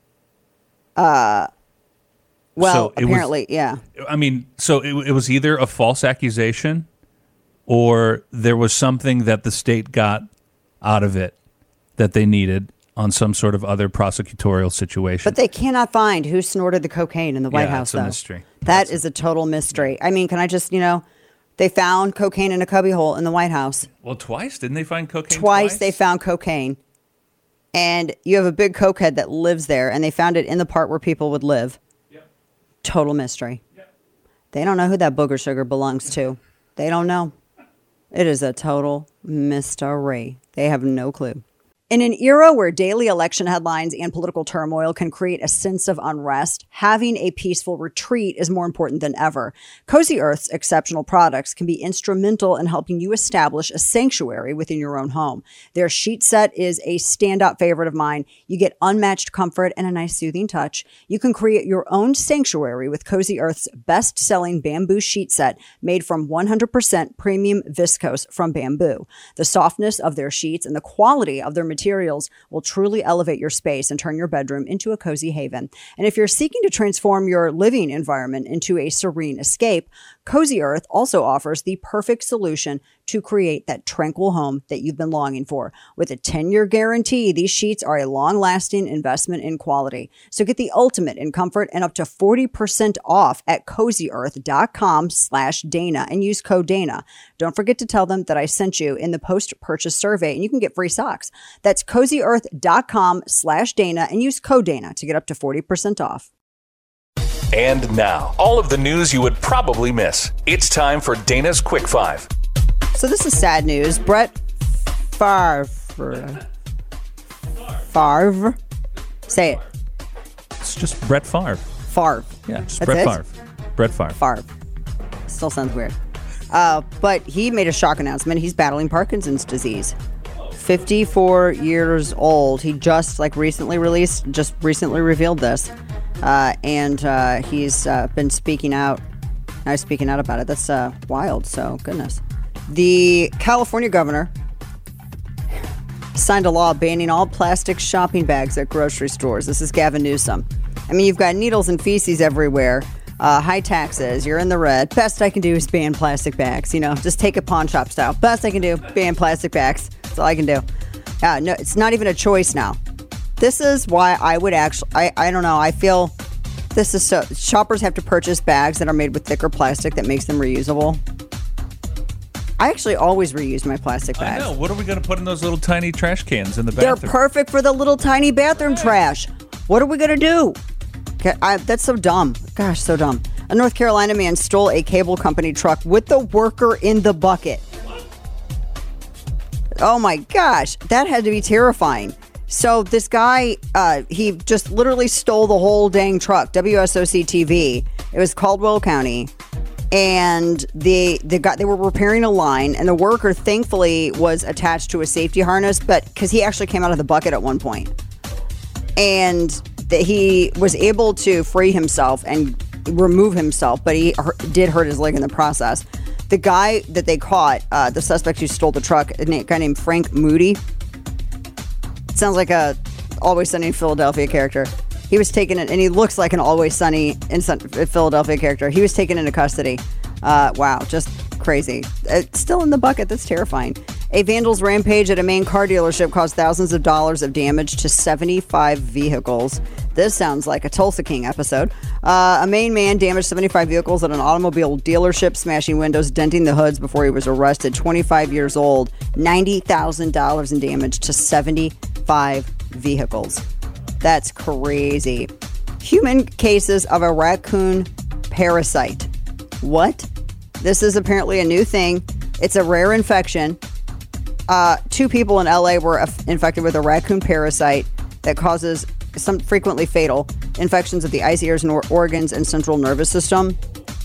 uh, well, So it was- apparently, yeah. I mean, so it, it was either a false accusation or there was something that the state got out of it that they needed on some sort of other prosecutorial situation. But they cannot find who snorted the cocaine in the White Yeah, House, it's a though. mystery. That is a total mystery. I mean, can I just, you know, They found cocaine in a cubbyhole in the White House. Well, twice. Didn't they find cocaine Twice, twice? they found cocaine. And you have a big cokehead that lives there, and they found it in the part where people would live. Yep. Total mystery. Yep. They don't know who that booger sugar belongs to. They don't know. It is a total mystery. They have no clue. In an era where daily election headlines and political turmoil can create a sense of unrest, having a peaceful retreat is more important than ever. Cozy Earth's exceptional products can be instrumental in helping you establish a sanctuary within your own home. Their sheet set is a standout favorite of mine. You get unmatched comfort and a nice soothing touch. You can create your own sanctuary with Cozy Earth's best-selling bamboo sheet set made from one hundred percent premium viscose from bamboo. The softness of their sheets and the quality of their materials materials will truly elevate your space and turn your bedroom into a cozy haven. And if you're seeking to transform your living environment into a serene escape, Cozy Earth also offers the perfect solution to create that tranquil home that you've been longing for. With a ten-year guarantee, these sheets are a long-lasting investment in quality. So get the ultimate in comfort and up to forty percent off at CozyEarth.com slash Dana and use code Dana. Don't forget to tell them that I sent you in the post-purchase survey, and you can get free socks. That's CozyEarth.com slash Dana and use code Dana to get up to forty percent off. And now, all of the news you would probably miss. It's time for Dana's Quick Five. So this is sad news. Brett Favre. Favre. Say it. It's just Brett Favre. Favre. Yeah, just That's Brett it? Favre. Brett Favre. Favre. Still sounds weird. Uh, but he made a shock announcement. He's battling Parkinson's disease. fifty-four years old. He just like recently released, just recently revealed this. Uh, and uh, he's uh, been speaking out. Now he's speaking out about it. That's uh, wild. So, goodness. The California governor signed a law banning all plastic shopping bags at grocery stores. This is Gavin Newsom. I mean, you've got needles and feces everywhere. Uh, high taxes. You're in the red. Best I can do is ban plastic bags. You know, just take it pawn shop style. Best I can do, ban plastic bags. That's all I can do. Uh, no, it's not even a choice now. This is why I would actually, I, I don't know, I feel this is so, shoppers have to purchase bags that are made with thicker plastic that makes them reusable. I actually always reuse my plastic bags. I know. What are we going to put in those little tiny trash cans in the They're bathroom? perfect for the little tiny bathroom trash. What are we going to do? Okay, I, that's so dumb. Gosh, so dumb. A North Carolina man stole a cable company truck with the worker in the bucket. Oh my gosh, that had to be terrifying. So this guy, uh, he just literally stole the whole dang truck. W S O C T V. It was Caldwell County. And they they got they were repairing a line, and the worker thankfully was attached to a safety harness, but because he actually came out of the bucket at one point, and that he was able to free himself and remove himself, but he hurt, did hurt his leg in the process. The guy that they caught, uh, the suspect who stole the truck, a guy named Frank Moody. Sounds like a Always Sunny in Philadelphia character. He was taken in, and he looks like an Always Sunny in Philadelphia character. He was taken into custody. Uh, wow, just crazy. It's still in the bucket. That's terrifying. A vandal's rampage at a Maine car dealership caused thousands of dollars of damage to seventy-five vehicles. This sounds like a Tulsa King episode. Uh, a Maine man damaged seventy-five vehicles at an automobile dealership, smashing windows, denting the hoods before he was arrested. twenty-five years old, ninety thousand dollars in damage to seventy-five vehicles. That's crazy. Human cases of a raccoon parasite. What? This is apparently a new thing. It's a rare infection. Uh, two people in L A were infected with a raccoon parasite that causes some frequently fatal infections of the eyes, ears, and or- organs and central nervous system.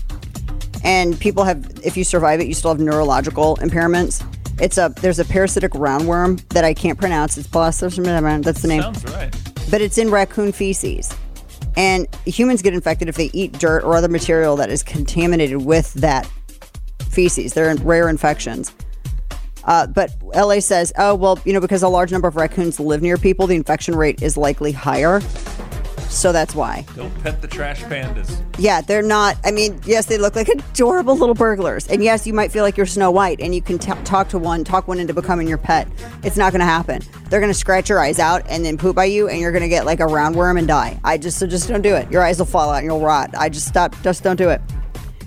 And people have, if you survive it, you still have neurological impairments. It's a there's a parasitic roundworm that I can't pronounce. It's Plasmodium. That's the name. Sounds right. But it's in raccoon feces. And humans get infected if they eat dirt or other material that is contaminated with that feces. They're in rare infections. Uh, but L A says, oh, well, you know, because a large number of raccoons live near people, the infection rate is likely higher. So that's why. Don't pet the trash pandas. Yeah, they're not. I mean, yes, they look like adorable little burglars. And yes, you might feel like you're Snow White and you can t- talk to one, talk one into becoming your pet. It's not going to happen. They're going to scratch your eyes out and then poop by you, and you're going to get like a roundworm and die. I just, so just don't do it. Your eyes will fall out and you'll rot. I just stop, just don't do it.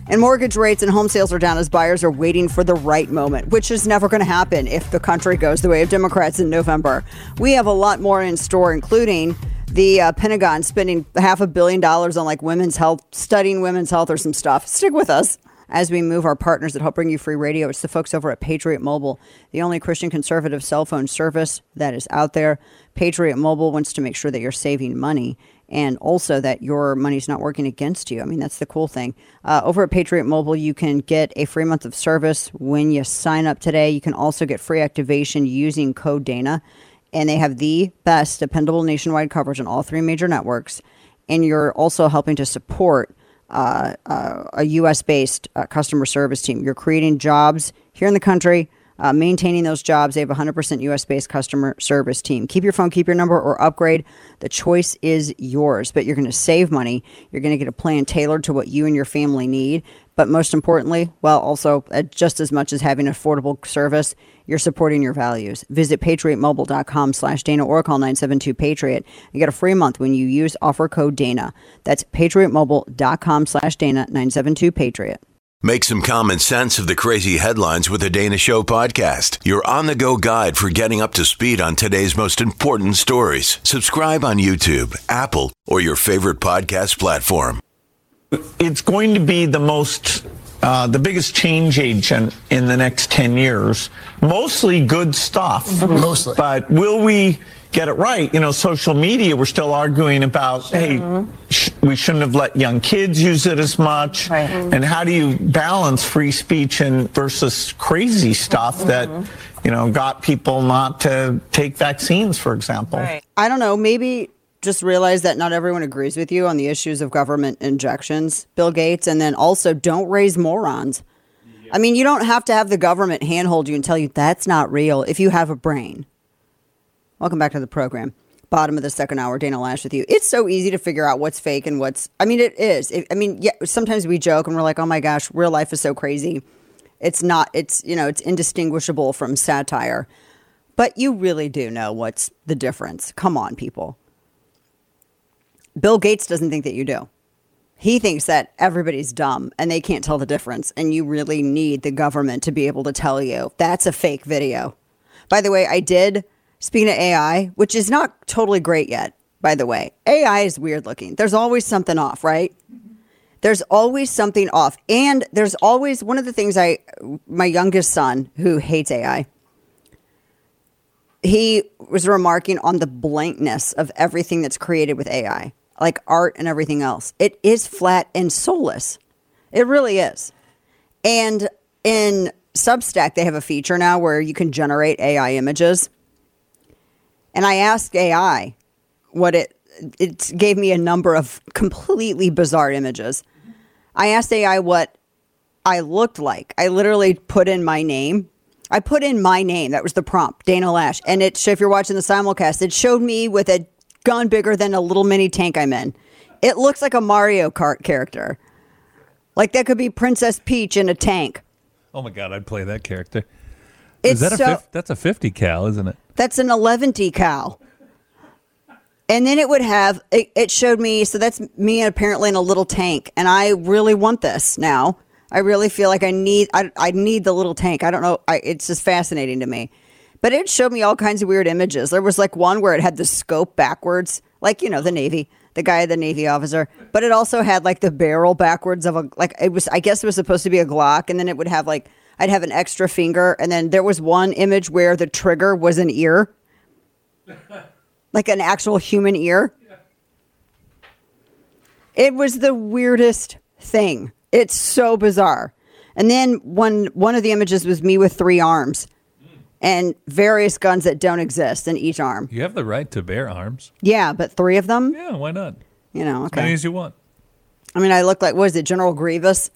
And mortgage rates and home sales are down as buyers are waiting for the right moment, which is never going to happen if the country goes the way of Democrats in November. We have a lot more in store, including the uh, Pentagon spending half a billion dollars on like women's health, studying women's health or some stuff. Stick with us as we move our partners that help bring you free radio. It's the folks over at Patriot Mobile, the only Christian conservative cell phone service that is out there. Patriot Mobile wants to make sure that you're saving money and also that your money's not working against you. I mean, that's the cool thing. Uh, over at Patriot Mobile, you can get a free month of service when you sign up today. You can also get free activation using code Dana. And they have the best dependable nationwide coverage on all three major networks. And you're also helping to support uh, uh, a U S-based uh, customer service team. You're creating jobs here in the country, uh, maintaining those jobs. They have a one hundred percent U S-based customer service team. Keep your phone, keep your number, or upgrade. The choice is yours. But you're going to save money. You're going to get a plan tailored to what you and your family need. But most importantly, well, also uh, just as much as having affordable service, you're supporting your values. Visit patriotmobile.com slash Dana or call nine seven two Patriot. You get a free month when you use offer code Dana. That's patriotmobile.com slash Dana, nine seven two Patriot. Make some common sense of the crazy headlines with the Dana Show podcast. Your on-the-go guide for getting up to speed on today's most important stories. Subscribe on YouTube, Apple, or your favorite podcast platform. It's going to be the most, uh, the biggest change agent in the next ten years. Mostly good stuff. Mostly. But will we get it right? You know, social media, we're still arguing about, hey, sh- we shouldn't have let young kids use it as much. Right. And how do you balance free speech and versus crazy stuff mm-hmm. that, you know, got people not to take vaccines, for example? Right. I don't know, maybe just realize that not everyone agrees with you on the issues of government injections, Bill Gates, and then also don't raise morons. Yeah. I mean, you don't have to have the government handhold you and tell you that's not real if you have a brain. Welcome back to the program. Bottom of the second hour, Dana Lash with you. It's so easy to figure out what's fake and what's, I mean, it is. It, I mean, yeah, sometimes we joke and we're like, oh my gosh, real life is so crazy. It's not, it's, you know, it's indistinguishable from satire. But you really do know what's the difference. Come on, people. Bill Gates doesn't think that you do. He thinks that everybody's dumb and they can't tell the difference. And you really need the government to be able to tell you that's a fake video. By the way, I did, speaking of A I, which is not totally great yet, by the way. A I is weird looking. There's always something off, right? There's always something off. And there's always one of the things I, my youngest son, who hates A I, he was remarking on the blankness of everything that's created with A I. Like art and everything else. It is flat and soulless. It really is. And in Substack, they have a feature now where you can generate A I images. And I asked A I what it, it gave me a number of completely bizarre images. I asked A I what I looked like. I literally put in my name. I put in my name. That was the prompt, Dana Lash. And it, if you're watching the simulcast, it showed me with a gun bigger than a little mini tank I'm in. It looks like a Mario Kart character. Like that could be Princess Peach in a tank. Oh my God, I'd play that character. It's Is that a so, fif- that's a fifty cal, isn't it? That's an eleven cal. And then it would have, it, it showed me, so that's me apparently in a little tank. And I really want this now. I really feel like I need, I, I need the little tank. I don't know. I, it's just fascinating to me. But it showed me all kinds of weird images. There was like one where it had the scope backwards, like, you know, the Navy, the guy, the Navy officer. But it also had like the barrel backwards of a, like it was, I guess it was supposed to be a Glock. And then it would have like, I'd have an extra finger. And then there was one image where the trigger was an ear, like an actual human ear. It was the weirdest thing. It's so bizarre. And then one, one of the images was me with three arms. And various guns that don't exist in each arm. You have the right to bear arms. Yeah, but three of them? Yeah, why not? You know, okay. As many as you want. I mean, I look like, what is it, General Grievous?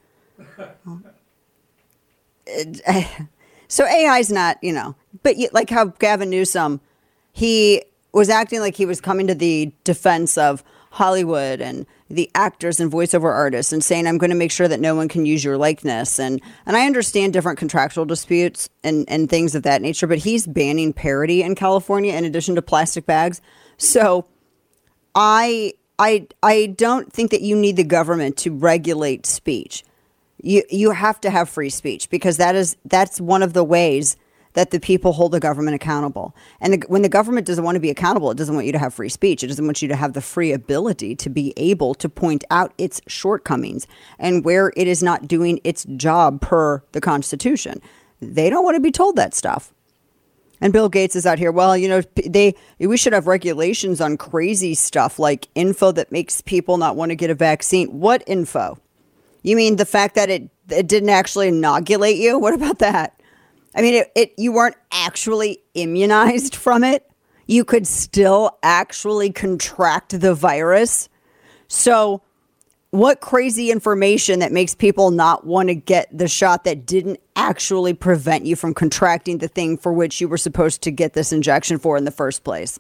it, uh, so A I's not, you know, but you, like how Gavin Newsom, he was acting like he was coming to the defense of Hollywood and the actors and voiceover artists and saying, I'm going to make sure that no one can use your likeness. And and I understand different contractual disputes and, and things of that nature, but he's banning parody in California in addition to plastic bags. So I I I don't think that you need the government to regulate speech. You you have to have free speech because that is that's one of the ways that the people hold the government accountable. And the, when the government doesn't want to be accountable, it doesn't want you to have free speech. It doesn't want you to have the free ability to be able to point out its shortcomings and where it is not doing its job per the Constitution. They don't want to be told that stuff. And Bill Gates is out here, well, you know, they we should have regulations on crazy stuff like info that makes people not want to get a vaccine. What info? You mean the fact that it, it didn't actually inoculate you? What about that? I mean, it, it you weren't actually immunized from it. You could still actually contract the virus. So what crazy information that makes people not want to get the shot that didn't actually prevent you from contracting the thing for which you were supposed to get this injection for in the first place?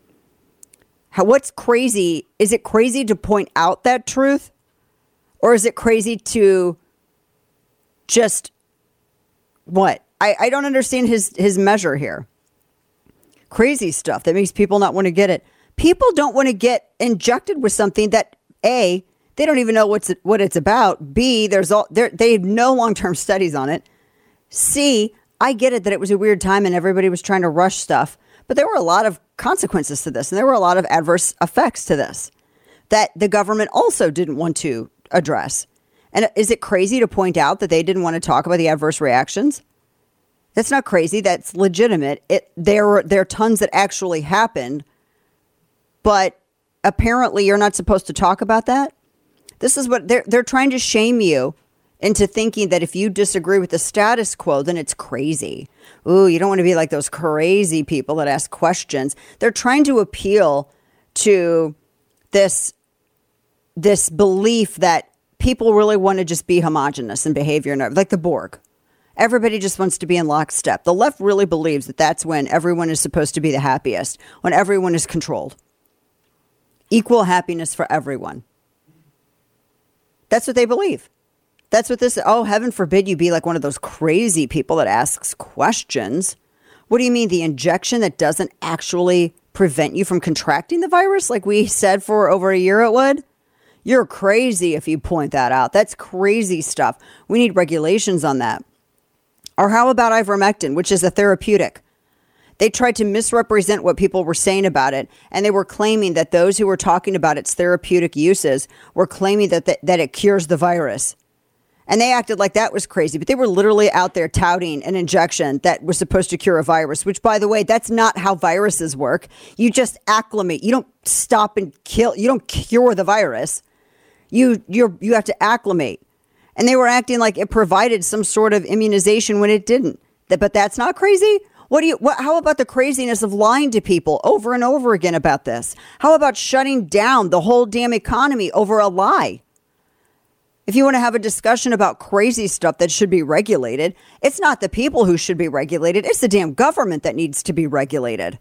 How, what's crazy? Is it crazy to point out that truth? Or is it crazy to just what? I, I don't understand his, his measure here. Crazy stuff that makes people not want to get it. People don't want to get injected with something that, A, they don't even know what's what it's about. B, there's all there they have no long-term studies on it. C, I get it that it was a weird time and everybody was trying to rush stuff, but there were a lot of consequences to this and there were a lot of adverse effects to this that the government also didn't want to address. And is it crazy to point out that they didn't want to talk about the adverse reactions? That's not crazy. That's legitimate. It there were there are tons that actually happened, but apparently you're not supposed to talk about that. This is what they're they're trying to shame you into thinking that if you disagree with the status quo, then it's crazy. Ooh, you don't want to be like those crazy people that ask questions. They're trying to appeal to this this belief that people really want to just be homogenous in behavior, like the Borg. Everybody just wants to be in lockstep. The left really believes that that's when everyone is supposed to be the happiest, when everyone is controlled. Equal happiness for everyone. That's what they believe. That's what this, oh, heaven forbid you be like one of those crazy people that asks questions. What do you mean, the injection that doesn't actually prevent you from contracting the virus like we said for over a year it would? You're crazy if you point that out. That's crazy stuff. We need regulations on that. Or how about ivermectin, which is a therapeutic? They tried to misrepresent what people were saying about it, and they were claiming that those who were talking about its therapeutic uses were claiming that, that, that it cures the virus. And they acted like that was crazy, but they were literally out there touting an injection that was supposed to cure a virus, which, by the way, that's not how viruses work. You just acclimate. You don't stop and kill. You don't cure the virus. You you're, you have to acclimate. And they were acting like it provided some sort of immunization when it didn't. But that's not crazy? What do you? What, how about the craziness of lying to people over and over again about this? How about shutting down the whole damn economy over a lie? If you want to have a discussion about crazy stuff that should be regulated, it's not the people who should be regulated. It's the damn government that needs to be regulated.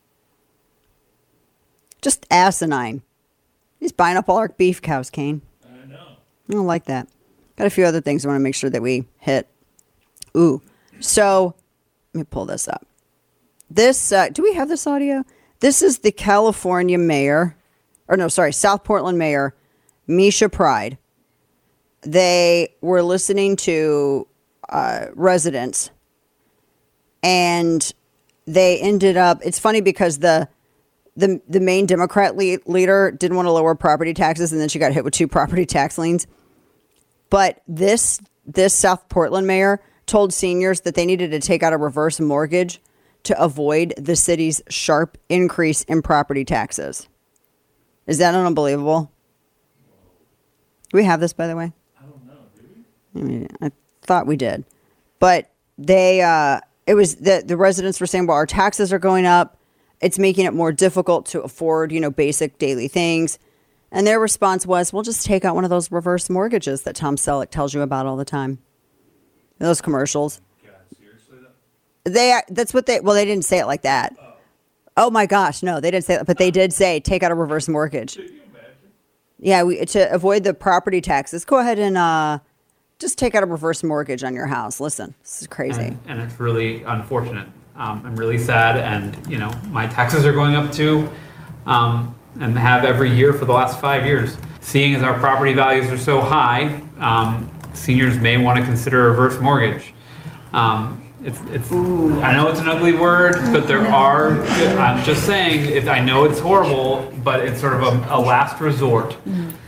Just asinine. He's buying up all our beef cows, Kane. I know. I don't like that. Got a few other things I want to make sure that we hit. Ooh. So, let me pull this up. This, uh, do we have this audio? This is the California mayor, or no, sorry, South Portland mayor, Misha Pride. They were listening to uh, residents, and they ended up, it's funny because the the the main Democrat le- leader didn't want to lower property taxes, and then she got hit with two property tax liens. But this this South Portland mayor told seniors that they needed to take out a reverse mortgage to avoid the city's sharp increase in property taxes. Is that unbelievable? Do we have this, by the way? I don't know. Do we? I mean, I thought we did. But they, uh, it was the, the residents were saying, well, our taxes are going up. It's making it more difficult to afford, you know, basic daily things. And their response was, we'll just take out one of those reverse mortgages that Tom Selleck tells you about all the time. Those commercials. God, seriously though? They, that's what they, well, they didn't say it like that. Oh. Oh my gosh, no, they didn't say that, but they did say take out a reverse mortgage. Can you imagine? Yeah, we, to avoid the property taxes, go ahead and uh, just take out a reverse mortgage on your house. Listen, this is crazy. And, and it's really unfortunate. Um, I'm really sad, and you know, my taxes are going up too. Um, and have every year for the last five years. Seeing as our property values are so high, um, seniors may want to consider a reverse mortgage. Um, it's, it's, I know it's an ugly word, but there are, I'm just saying, if, I know it's horrible, but it's sort of a, a last resort.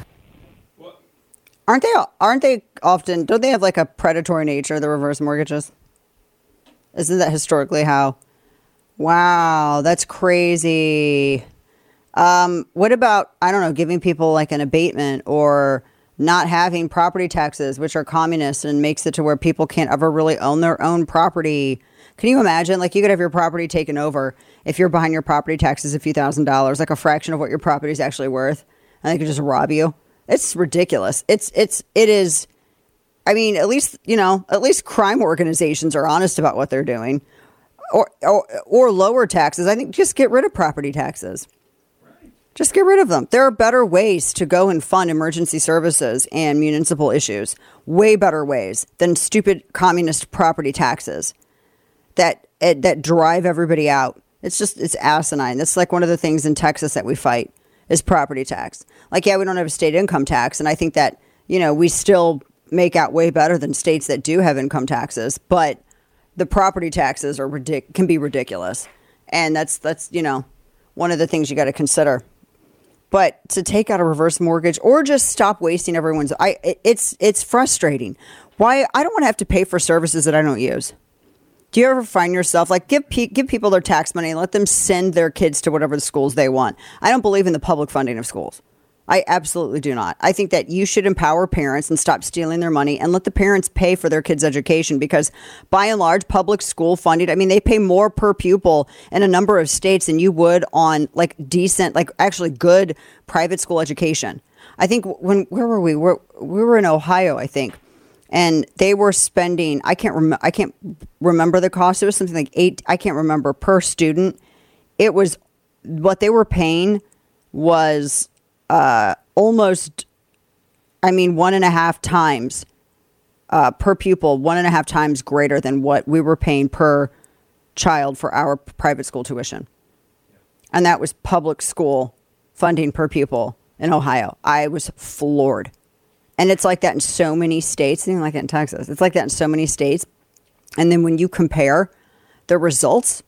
Aren't they, aren't they often, don't they have like a predatory nature, the reverse mortgages? Isn't that historically how? Wow, that's crazy. Um, what about, I don't know, giving people like an abatement or not having property taxes, which are communist and makes it to where people can't ever really own their own property? Can you imagine? Like, you could have your property taken over if you're behind your property taxes a few thousand dollars, like a fraction of what your property is actually worth, and they could just rob you. It's ridiculous. It's, it's, it is. I mean, at least, you know, at least crime organizations are honest about what they're doing. Or, or, or lower taxes. I think just get rid of property taxes. Just get rid of them. There are better ways to go and fund emergency services and municipal issues. Way better ways than stupid communist property taxes that that drive everybody out. It's just, it's asinine. That's like one of the things in Texas that we fight is property tax. Like, yeah, we don't have a state income tax. And I think that, you know, we still make out way better than states that do have income taxes. But the property taxes are ridic- can be ridiculous. And that's, that's, you know, one of the things you got to consider. But to take out a reverse mortgage or just stop wasting everyone's, I, it, it's, it's frustrating. Why? I don't want to have to pay for services that I don't use. Do you ever find yourself like, give, pe- give people their tax money and let them send their kids to whatever the schools they want? I don't believe in the public funding of schools. I absolutely do not. I think that you should empower parents and stop stealing their money and let the parents pay for their kids' education, because by and large, public school funded, I mean, they pay more per pupil in a number of states than you would on like decent, like actually good private school education. I think when, where were we? We're, we were in Ohio, I think. And they were spending, I can't remember, I can't remember the cost. It was something like eight, I can't remember, per student. It was, what they were paying was uh, almost, I mean, one and a half times uh, per pupil, one and a half times greater than what we were paying per child for our private school tuition. And that was public school funding per pupil in Ohio. I was floored. And it's like that in so many states. It's even like that in Texas. It's like that in so many states. And then when you compare the results,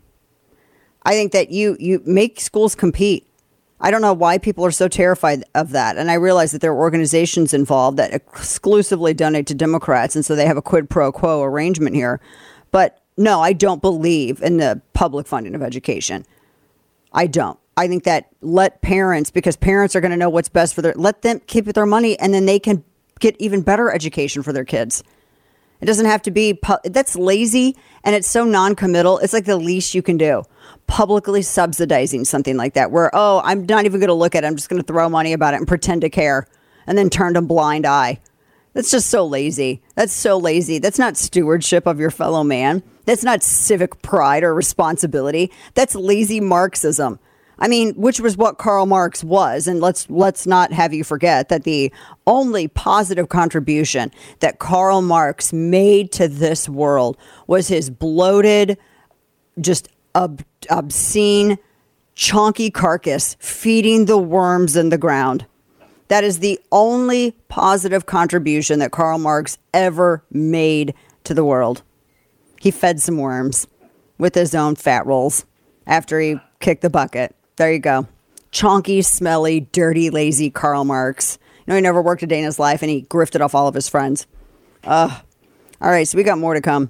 I think that you you make schools compete. I don't know why people are so terrified of that. And I realize that there are organizations involved that exclusively donate to Democrats. And so they have a quid pro quo arrangement here. But no, I don't believe in the public funding of education. I don't. I think that let parents, because parents are going to know what's best for their, let them keep their money and then they can get even better education for their kids. It doesn't have to be, that's lazy and it's so non-committal. It's like the least you can do. Publicly subsidizing something like that where, oh, I'm not even going to look at it. I'm just going to throw money about it and pretend to care and then turn a blind eye. That's just so lazy. That's so lazy. That's not stewardship of your fellow man. That's not civic pride or responsibility. That's lazy Marxism. I mean, which was what Karl Marx was. And let's let's not have you forget that the only positive contribution that Karl Marx made to this world was his bloated, just ob- obscene, chonky carcass feeding the worms in the ground. That is the only positive contribution that Karl Marx ever made to the world. He fed some worms with his own fat rolls after he kicked the bucket. There you go. Chonky, smelly, dirty, lazy Karl Marx. You know, he never worked a day in his life and he grifted off all of his friends. Uh, all right, so we got more to come.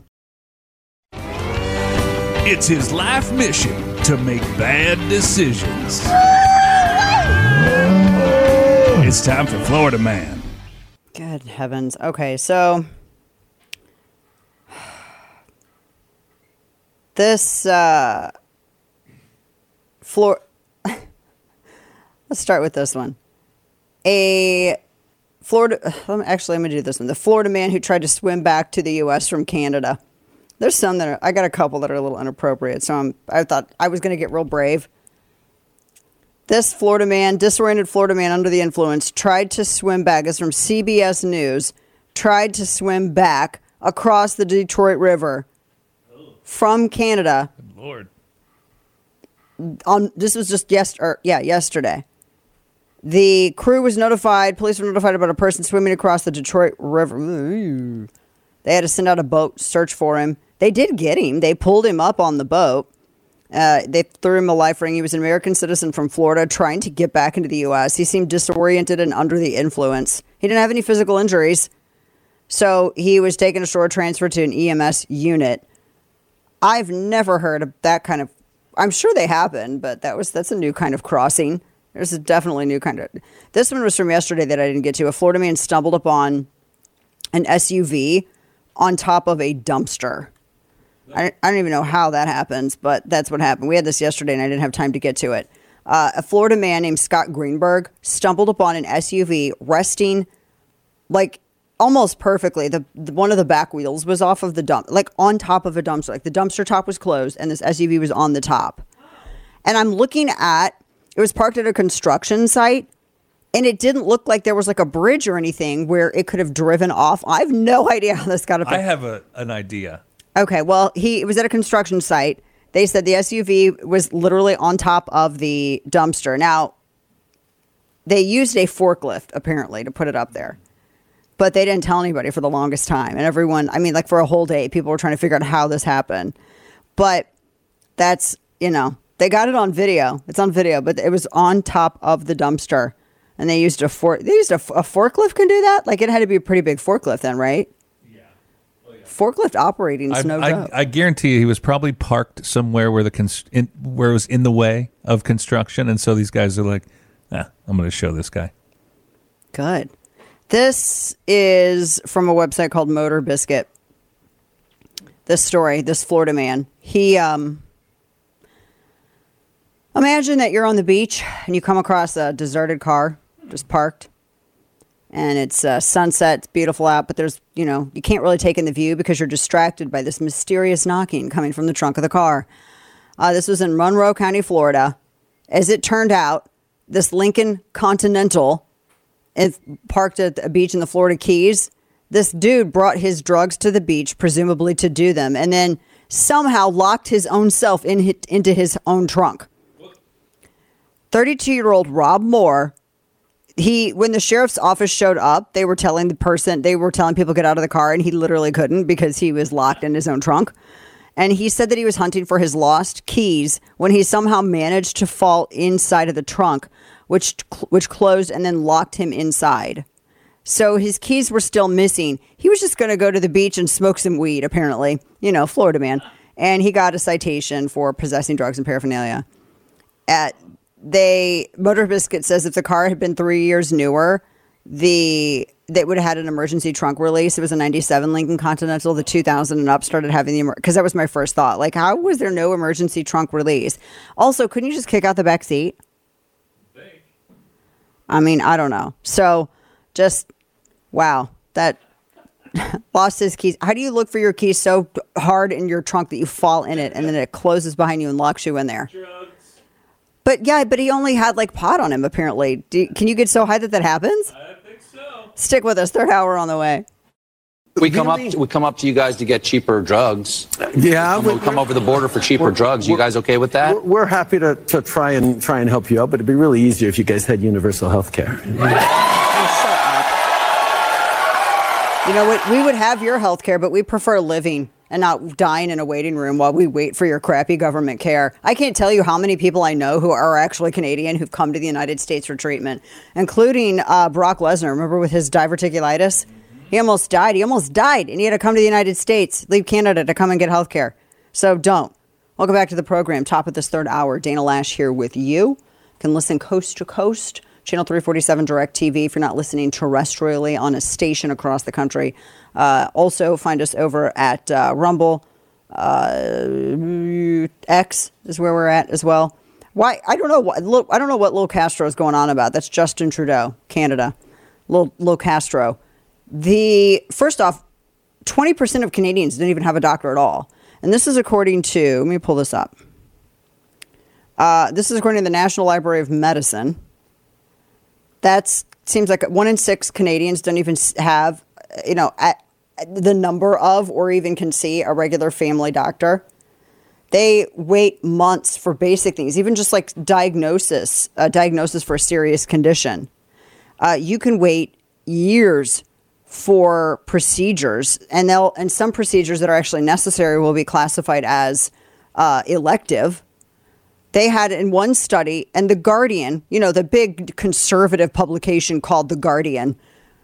It's his life mission to make bad decisions. It's time for Florida Man. Good heavens. Okay, so this uh, Flor. Let's start with this one. A Florida, actually, I'm going to do this one. The Florida man who tried to swim back to the U S from Canada. There's some that are, I got a couple that are a little inappropriate, so I'm, I thought I was going to get real brave. This Florida man, disoriented Florida man under the influence, tried to swim back. It's from C B S News. Tried to swim back across the Detroit River from Canada. Good Lord. On this was just yes, or, yeah, yesterday. The crew was notified, police were notified about a person swimming across the Detroit River. They had to send out a boat to search for him. They did get him. They pulled him up on the boat. Uh, they threw him a life ring. He was an American citizen from Florida trying to get back into the U S. He seemed disoriented and under the influence. He didn't have any physical injuries. So he was taken ashore, transferred to an E M S unit. I've never heard of that kind of, I'm sure they happen, but that was, that's a new kind of crossing. There's a definitely new kind of, this one was from yesterday that I didn't get to. A Florida man stumbled upon an S U V on top of a dumpster. I, I don't even know how that happens, but that's what happened. We had this yesterday and I didn't have time to get to it. Uh, a Florida man named Scott Greenberg stumbled upon an S U V resting like almost perfectly. The, the one of the back wheels was off of the dump, like on top of a dumpster. Like the dumpster top was closed and this S U V was on the top. And I'm looking at, it was parked at a construction site. And it didn't look like there was like a bridge or anything where it could have driven off. I have no idea how this got up there. I have a, an idea. Okay, well, he it was at a construction site. They said the S U V was literally on top of the dumpster. Now, they used a forklift, apparently, to put it up there. But they didn't tell anybody for the longest time. And everyone, I mean, like for a whole day, people were trying to figure out how this happened. But that's, you know, they got it on video. It's on video, but it was on top of the dumpster. And they used a fork. They used a, a forklift can do that? Like it had to be a pretty big forklift then, right? Yeah. Oh, yeah. Forklift operating is I, no I, joke. I guarantee you he was probably parked somewhere where the const- in, where it was in the way of construction. And so these guys are like, ah, I'm going to show this guy. Good. This is from a website called Motor Biscuit. This story, this Florida man, he, um, imagine that you're on the beach and you come across a deserted car just parked and it's uh, sunset. It's beautiful out, but there's, you know, you can't really take in the view because you're distracted by this mysterious knocking coming from the trunk of the car. Uh, this was in Monroe County, Florida. As it turned out, this Lincoln Continental is parked at a beach in the Florida Keys. This dude brought his drugs to the beach, presumably to do them, and then somehow locked his own self in, into his own trunk. thirty-two-year-old Rob Moore, he when the sheriff's office showed up, they were telling the person, they were telling people get out of the car, and he literally couldn't because he was locked in his own trunk. And he said that he was hunting for his lost keys when he somehow managed to fall inside of the trunk, which which closed and then locked him inside. So his keys were still missing. He was just going to go to the beach and smoke some weed, apparently. You know, Florida man. And he got a citation for possessing drugs and paraphernalia. At They Motor Biscuit says if the car had been three years newer, the they would have had an emergency trunk release. It was a ninety-seven Lincoln Continental. The two thousand and up started having the because that was my first thought. Like, how was there no emergency trunk release? Also, couldn't you just kick out the back seat? I mean, I don't know. So, just wow, that lost his keys. How do you look for your keys so hard in your trunk that you fall in it and then it closes behind you and locks you in there? But yeah, but he only had like pot on him, apparently. Do, can you get so high that that happens? I think so. Stick with us. Third hour on the way. We come up. We come up to you guys to get cheaper drugs. Yeah, we come over the border for cheaper drugs. You guys okay with that? We're, we're happy to, to try and try and help you out, but it'd be really easier if you guys had universal health care. You know what? We would have your health care, but we prefer living and not dying in a waiting room while we wait for your crappy government care. I can't tell you how many people I know who are actually Canadian who've come to the United States for treatment, including uh, Brock Lesnar. Remember with his diverticulitis? He almost died. He almost died, and he had to come to the United States, leave Canada to come and get health care. So don't. Welcome back to the program. Top of this third hour. Dana Lash here with you. You can listen coast to coast. Channel three forty-seven Direct T V if you're not listening terrestrially on a station across the country. Uh, also, find us over at uh, Rumble. Uh, X is where we're at as well. Why? I don't know what. Look, I don't know what Lil Castro is going on about. That's Justin Trudeau, Canada. Lil, Lil Castro. The first off, twenty percent of Canadians don't even have a doctor at all, and this is according to. Let me pull this up. Uh, this is according to the National Library of Medicine. That seems like one in six Canadians don't even have, you know, at the number of or even can see a regular family doctor. They wait months for basic things, even just like diagnosis, uh, diagnosis for a serious condition. Uh, you can wait years for procedures, and they'll and some procedures that are actually necessary will be classified as uh, elective. They had in one study, and The Guardian, you know, the big conservative publication called The Guardian.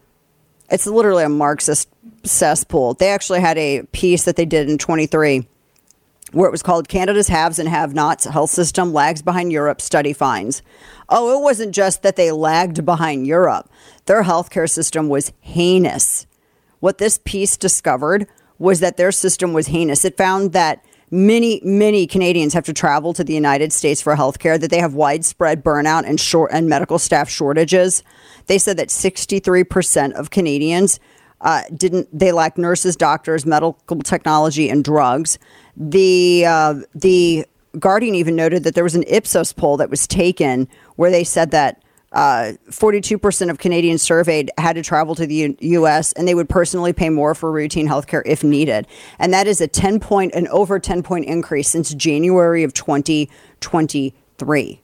It's literally a Marxist cesspool. They actually had a piece that they did in twenty-three where it was called Canada's Haves and Have-Nots Health System Lags Behind Europe Study Finds. Oh, it wasn't just that they lagged behind Europe. Their healthcare system was heinous. What this piece discovered was that their system was heinous. It found that many, many Canadians have to travel to the United States for healthcare, that they have widespread burnout and short and medical staff shortages. They said that sixty-three percent of Canadians uh, didn't, they lack nurses, doctors, medical technology, and drugs. The uh, the Guardian even noted that there was an Ipsos poll that was taken where they said that uh, forty-two percent of Canadians surveyed had to travel to the U- U.S. and they would personally pay more for routine healthcare if needed. And that is a ten point, an over ten point increase since January of twenty twenty-three.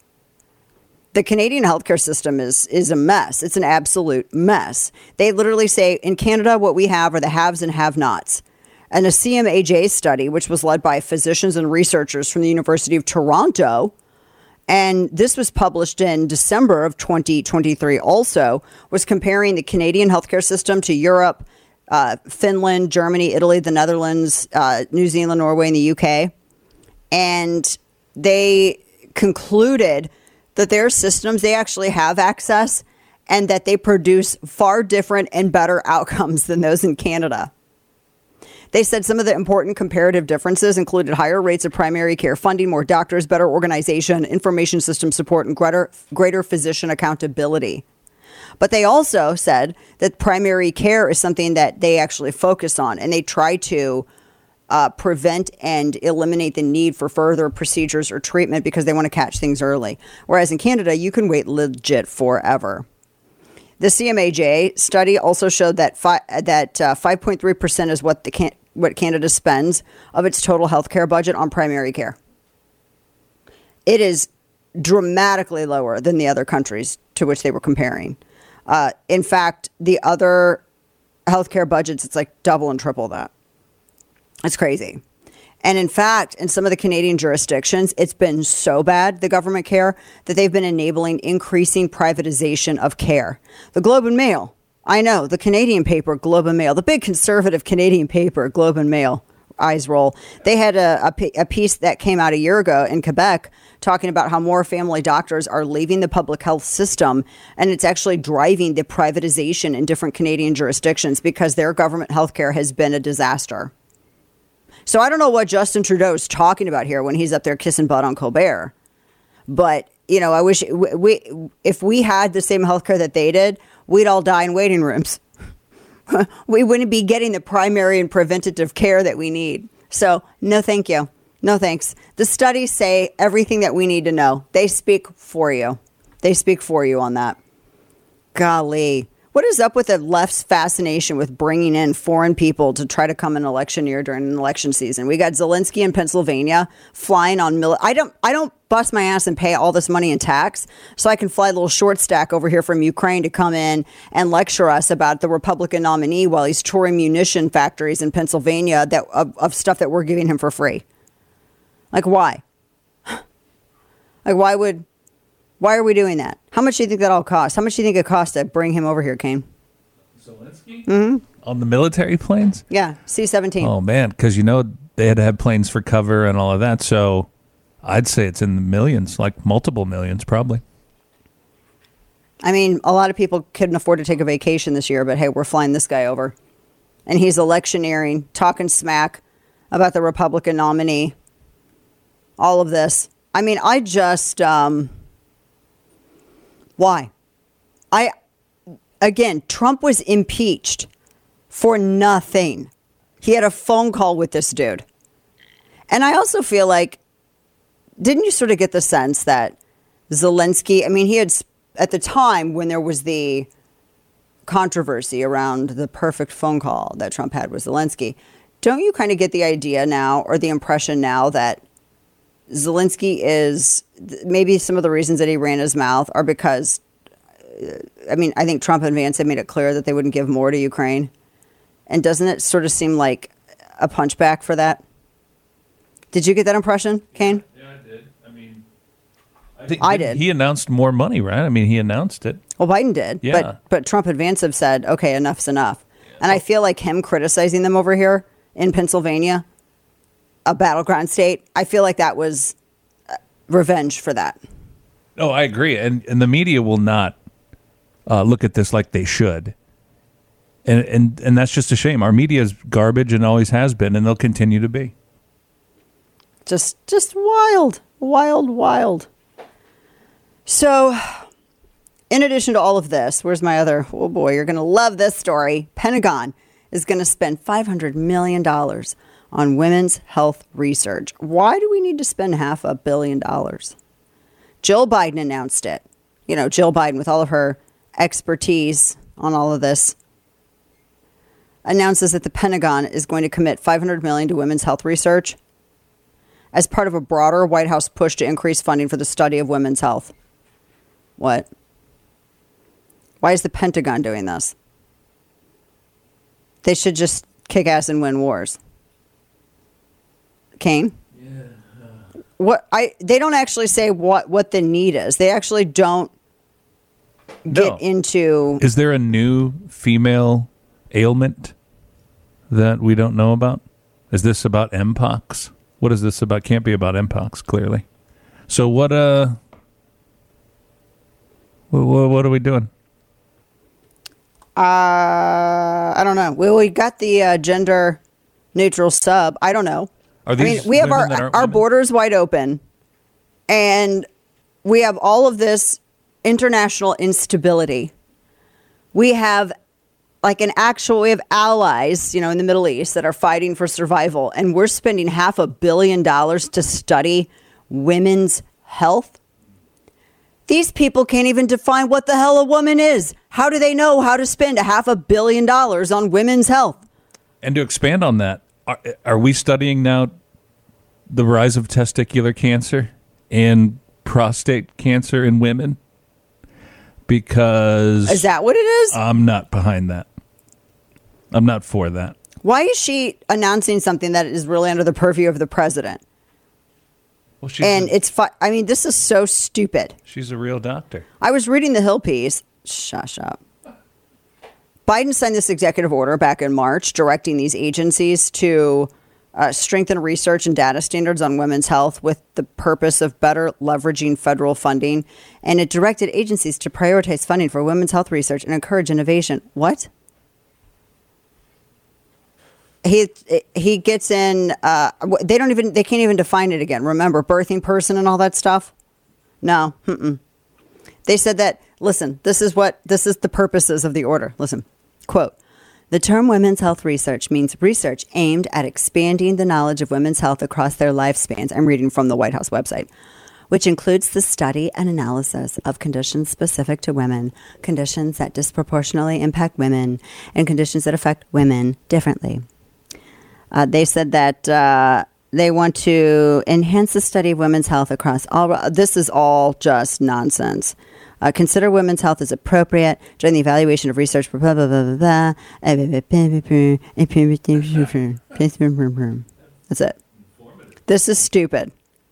The Canadian healthcare system is is a mess. It's an absolute mess. They literally say in Canada, what we have are the haves and have-nots. And a C M A J study, which was led by physicians and researchers from the University of Toronto, and this was published in December of twenty twenty-three also, was comparing the Canadian healthcare system to Europe, uh, Finland, Germany, Italy, the Netherlands, uh, New Zealand, Norway, and the U K. And they concluded that their systems, they actually have access and that they produce far different and better outcomes than those in Canada. They said some of the important comparative differences included higher rates of primary care funding, more doctors, better organization, information system support, and greater, greater physician accountability. But they also said that primary care is something that they actually focus on, and they try to uh, prevent and eliminate the need for further procedures or treatment because they want to catch things early. Whereas in Canada, you can wait legit forever. The C M A J study also showed that fi- that uh, five point three percent is what the can- what Canada spends of its total healthcare budget on primary care. It is dramatically lower than the other countries to which they were comparing. Uh, in fact, the other healthcare budgets, it's like double and triple that. It's crazy. And in fact, in some of the Canadian jurisdictions, it's been so bad, the government care, that they've been enabling increasing privatization of care. The Globe and Mail, I know, the Canadian paper, Globe and Mail, the big conservative Canadian paper, Globe and Mail, eyes roll. They had a, a, a piece that came out a year ago in Quebec talking about how more family doctors are leaving the public health system, and it's actually driving the privatization in different Canadian jurisdictions because their government health care has been a disaster. So I don't know what Justin Trudeau is talking about here when he's up there kissing butt on Colbert. But, you know, I wish we, we if we had the same healthcare that they did, we'd all die in waiting rooms. We wouldn't be getting the primary and preventative care that we need. So no, thank you. No, thanks. The studies say everything that we need to know. They speak for you. They speak for you on that. Golly. What is up with the left's fascination with bringing in foreign people to try to come an election year during an election season? We got Zelensky in Pennsylvania flying on mil- I don't I don't bust my ass and pay all this money in tax so I can fly a little short stack over here from Ukraine to come in and lecture us about the Republican nominee while he's touring munition factories in Pennsylvania that of, of stuff that we're giving him for free. Like, why? Like, why would... Why are we doing that? How much do you think that all costs? How much do you think it costs to bring him over here, Kane? Zelensky? Mm-hmm. On the military planes? Yeah, C seventeen. Oh, man, because you know they had to have planes for cover and all of that, so I'd say it's in the millions, like multiple millions, probably. I mean, a lot of people couldn't afford to take a vacation this year, but hey, we're flying this guy over. And he's electioneering, talking smack about the Republican nominee. All of this. I mean, I just... Um, Why? I, again, Trump was impeached for nothing. He had a phone call with this dude. And I also feel like, didn't you sort of get the sense that Zelensky, I mean, he had, at the time when there was the controversy around the perfect phone call that Trump had with Zelensky, don't you kind of get the idea now or the impression now that Zelensky is, maybe some of the reasons that he ran his mouth are because, I mean, I think Trump and Vance have made it clear that they wouldn't give more to Ukraine. And doesn't it sort of seem like a punchback for that? Did you get that impression, Kane? Yeah, I did. I mean, I, think, I did. He announced more money, right? I mean, he announced it. Well, Biden did. Yeah. But, but Trump and Vance have said, okay, enough's enough. Yeah. And I feel like him criticizing them over here in Pennsylvania, a battleground state, I feel like that was revenge for that. Oh, I agree. And and the media will not uh, look at this like they should. And, and and that's just a shame. Our media is garbage and always has been, and they'll continue to be. Just just wild, wild, wild. So, in addition to all of this, where's my other, oh boy, you're going to love this story. Pentagon is going to spend five hundred million dollars on women's health research. Why do we need to spend half a billion dollars? Jill Biden announced it. You know, Jill Biden, with all of her expertise on all of this, announces that the Pentagon is going to commit five hundred million dollars to women's health research as part of a broader White House push to increase funding for the study of women's health. What? Why is the Pentagon doing this? They should just kick ass and win wars. Kane? Yeah. What I they don't actually say what, what the need is. They actually don't get No. into. Is there a new female ailment that we don't know about? Is this about Mpox? What is this about? Can't be about Mpox, clearly. So what? Uh, what, what are we doing? Uh, I don't know. Well, we got the uh, gender neutral sub. I don't know. Are I these mean, we have women our that aren't our women? borders wide open, and we have all of this international instability. We have like an actual, we have allies, you know, in the Middle East that are fighting for survival, and we're spending half a billion dollars to study women's health. These people can't even define what the hell a woman is. How do they know how to spend a half a billion dollars on women's health? And to expand on that, are, are we studying now the rise of testicular cancer and prostate cancer in women? Because Is that what it is? I'm not behind that. I'm not for that. Why is she announcing something that is really under the purview of the president? Well, she's and a, it's fu- I mean, this is so stupid. she's a real doctor. I was reading the Hill piece. Shush up. Biden signed this executive order back in March directing these agencies to uh, strengthen research and data standards on women's health with the purpose of better leveraging federal funding. And it directed agencies to prioritize funding for women's health research and encourage innovation. What? He he gets in. Uh, they don't even. They can't even define it again. Remember, birthing person and all that stuff. No. Mm-mm. They said that. Listen, this is what this is the purposes of the order. Listen, quote: the term women's health research means research aimed at expanding the knowledge of women's health across their lifespans. I'm reading from the White House website, which includes the study and analysis of conditions specific to women, conditions that disproportionately impact women, and conditions that affect women differently. Uh, they said that uh, they want to enhance the study of women's health across all. This is all just nonsense. Uh, consider women's health as appropriate during the evaluation of research. Blah, blah, blah, blah, blah. That's it. This is stupid.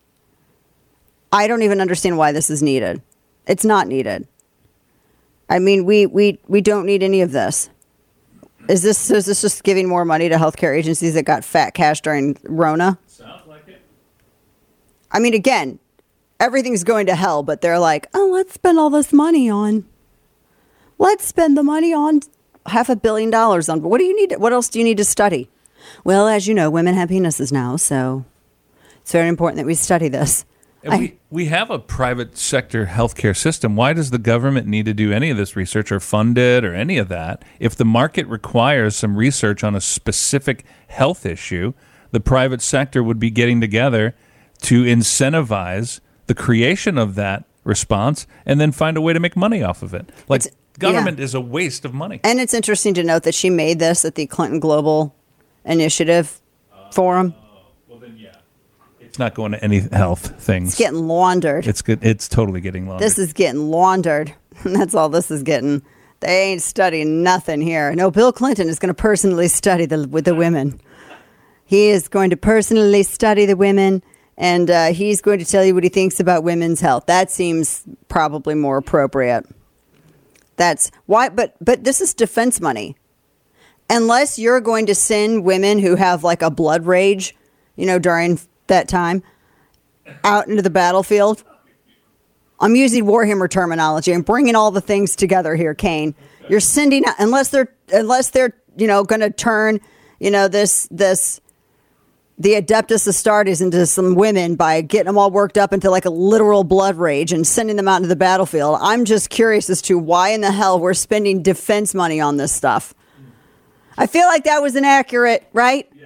I don't even understand why this is needed. It's not needed. I mean, we we, we don't need any of this. Is this is this just giving more money to healthcare agencies that got fat cash during Rona? Sounds like it. I mean, again, everything's going to hell, but they're like, oh, let's spend all this money on. Let's spend the money on half a billion dollars on. What do you need? What else do you need to study? Well, as you know, women have penises now, so it's very important that we study this. And I, we, we have a private sector healthcare system. Why does the government need to do any of this research or fund it or any of that? If the market requires some research on a specific health issue, the private sector would be getting together to incentivize the creation of that response and then find a way to make money off of it. Like, It's- government yeah. is a waste of money. And it's interesting to note that she made this at the Clinton Global Initiative Forum. Well, then, yeah. It's not going to any health things. It's getting laundered. It's good. It's totally getting laundered. This is getting laundered. That's all this is getting. They ain't studying nothing here. No, Bill Clinton is going to personally study the with the women. He is going to personally study the women, and uh, he's going to tell you what he thinks about women's health. That seems probably more appropriate. That's why, but but this is defense money. Unless you're going to send women who have like a blood rage, you know, during that time, out into the battlefield. I'm using Warhammer terminology. I'm bringing all the things together here, Kane. You're sending out, unless they're unless they're you know going to turn you know this this the Adeptus Astartes into some women by getting them all worked up into like a literal blood rage and sending them out into the battlefield. I'm just curious as to why in the hell we're spending defense money on this stuff. I feel like that was inaccurate, right? Yes.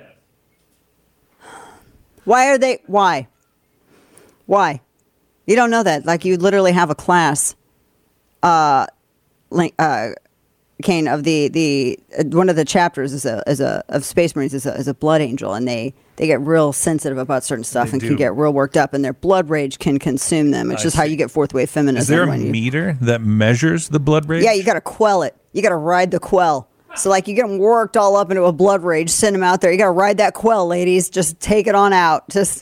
Why are they? Why? Why? You don't know that. Like you literally have a class, uh, link, uh, Kane, of the the uh, one of the chapters is a is a of Space Marines is a, is a blood angel, and they they get real sensitive about certain stuff they and do. Can get real worked up, and their blood rage can consume them. It's I just see. How you get fourth wave feminism. Is there a you, meter that measures the blood rage? Yeah, you got to quell it. You got to ride the quell. So, like, you get them worked all up into a blood rage, send them out there. You got to ride that quell, ladies. Just take it on out. Just.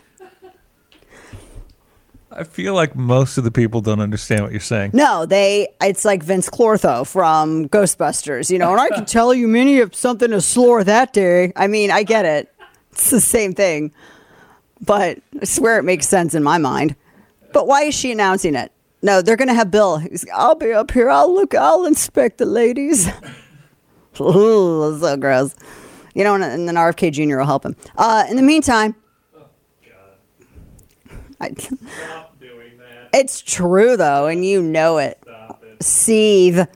I feel like most of the people don't understand what you're saying. No, they. It's like Vince Clortho from Ghostbusters, you know. And I can tell you many of something to slore that day. I mean, I get it. It's the same thing, but I swear it makes sense in my mind. But why is she announcing it? No, they're going to have Bill. He's, I'll be up here. I'll look. I'll inspect the ladies. Ooh, so gross. You know, and, and then R F K Junior will help him. Uh, in the meantime, oh, God. I, Stop doing that. It's true, though, and you know it. Stop it. Seethe.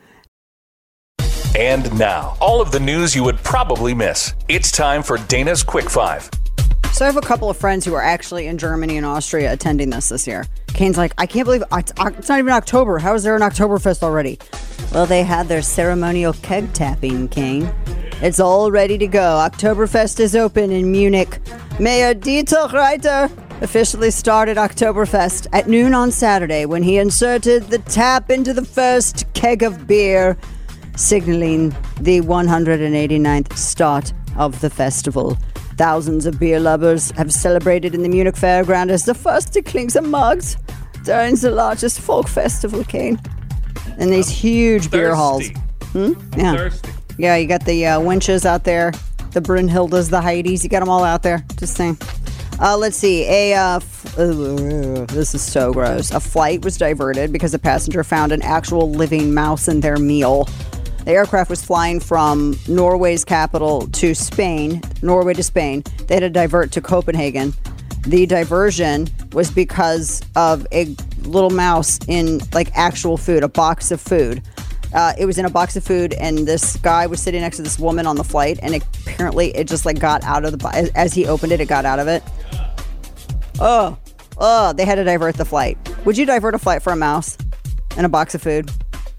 And now, all of the news you would probably miss. It's time for Dana's Quick Five. So I have a couple of friends who are actually in Germany and Austria attending this this year. Kane's like, I can't believe it's, it's not even October. How is there an Oktoberfest already? Well, they had their ceremonial keg tapping, Kane. It's all ready to go. Oktoberfest is open in Munich. Mayor Dieter Reiter officially started Oktoberfest at noon on Saturday when he inserted the tap into the first keg of beer, signaling the one hundred eighty-ninth start of the festival. Thousands of beer lovers have celebrated in the Munich Fairground as the first to clink some mugs during the largest folk festival, Kane. And these huge Thirsty. beer halls. Hmm? Yeah. Thirsty. Yeah, you got the uh, Winches out there, the Brunhildes, the Heidis. You got them all out there. Just saying. Uh, let's see. A uh, f- uh, this is so gross. A flight was diverted because a passenger found an actual living mouse in their meal. The aircraft was flying from Norway's capital to Spain, Norway to Spain. They had to divert to Copenhagen. The diversion was because of a little mouse in like actual food, a box of food. Uh, it was in a box of food, and this guy was sitting next to this woman on the flight, and it, apparently it just like got out of the box. As he opened it, it got out of it. Oh, oh, they had to divert the flight. Would you divert a flight for a mouse and a box of food?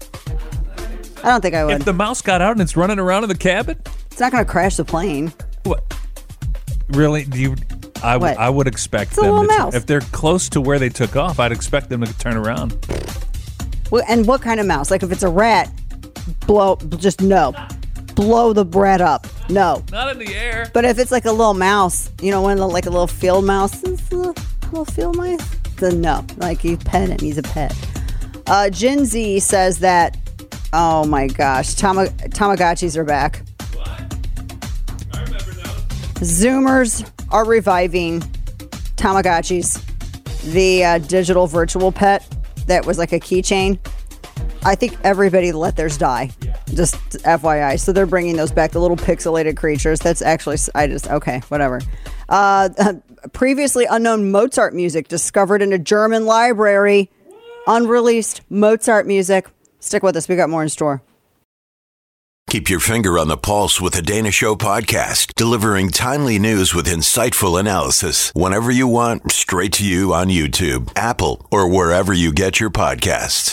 I don't think I would. If the mouse got out and it's running around in the cabin? It's not going to crash the plane. What? Really? Do you? I, w- I would expect it's a them little to, mouse. If they're close to where they took off, I'd expect them to turn around. Well, and what kind of mouse? Like if it's a rat, blow, just no. Blow the rat up. No. Not in the air. But if it's like a little mouse, you know, one of the, like a little field mouse, it's a little, little field mice, then no. Like you pet him, he's a pet. Uh, Gen Z says that, oh my gosh, Tama- Tamagotchis are back. What? I remember those. Zoomers are reviving Tamagotchis, the uh, digital virtual pet that was like a keychain. I think everybody let theirs die. Yeah. Just F Y I. So they're bringing those back, the little pixelated creatures. That's actually, I just, okay, whatever. Uh, previously unknown Mozart music discovered in a German library. Unreleased Mozart music. Stick with us. We got more in store. Keep your finger on the pulse with the Dana Show podcast, delivering timely news with insightful analysis whenever you want, straight to you on YouTube, Apple, or wherever you get your podcasts.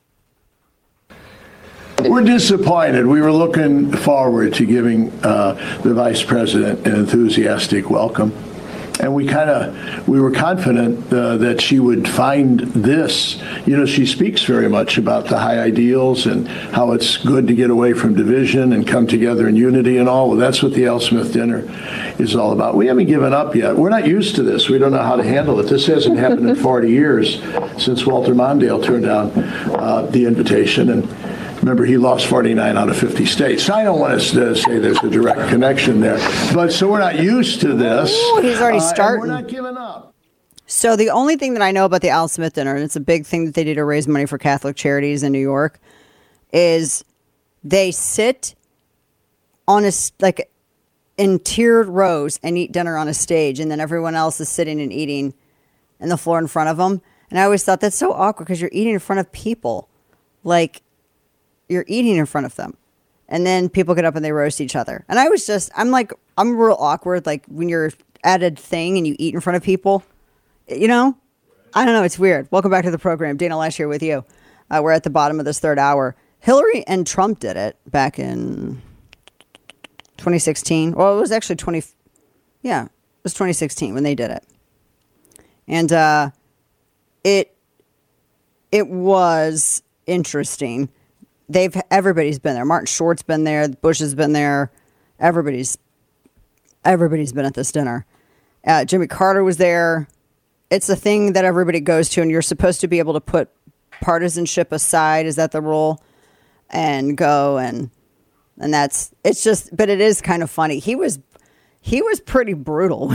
We're disappointed. We were looking forward to giving uh, the vice president an enthusiastic welcome. and we kind of we were confident uh, that she would find this. You know, she speaks very much about the high ideals and how it's good to get away from division and come together in unity and all. Well, that's what the Al Smith dinner is all about. We haven't given up yet. We're not used to this. We don't know how to handle it. This hasn't happened in forty years since Walter Mondale turned down uh, the invitation. And remember, he lost forty-nine out of fifty states. I don't want to say there's a direct connection there. But so we're not used to this. Ooh, he's already uh, starting. We're not giving up. So the only thing that I know about the Al Smith dinner, and it's a big thing that they do to raise money for Catholic charities in New York, is they sit on a, like, in tiered rows and eat dinner on a stage, and then everyone else is sitting and eating in the floor in front of them. And I always thought that's so awkward because you're eating in front of people. Like, you're eating in front of them. And then people get up and they roast each other. And I was just, I'm like, I'm real awkward. Like when you're at a thing and you eat in front of people, you know, I don't know. It's weird. Welcome back to the program. Dana Loesch here with you. Uh, we're at the bottom of this third hour. Hillary and Trump did it back in twenty sixteen. Well, it was actually twenty. Yeah, it was twenty sixteen when they did it. And uh, it, it was interesting. They've everybody's been there. Martin Short's been there. Bush has been there. Everybody's everybody's been at this dinner. Uh, Jimmy Carter was there. It's a thing that everybody goes to, and you're supposed to be able to put partisanship aside. Is that the rule? And go and and that's it's just. But it is kind of funny. He was he was pretty brutal.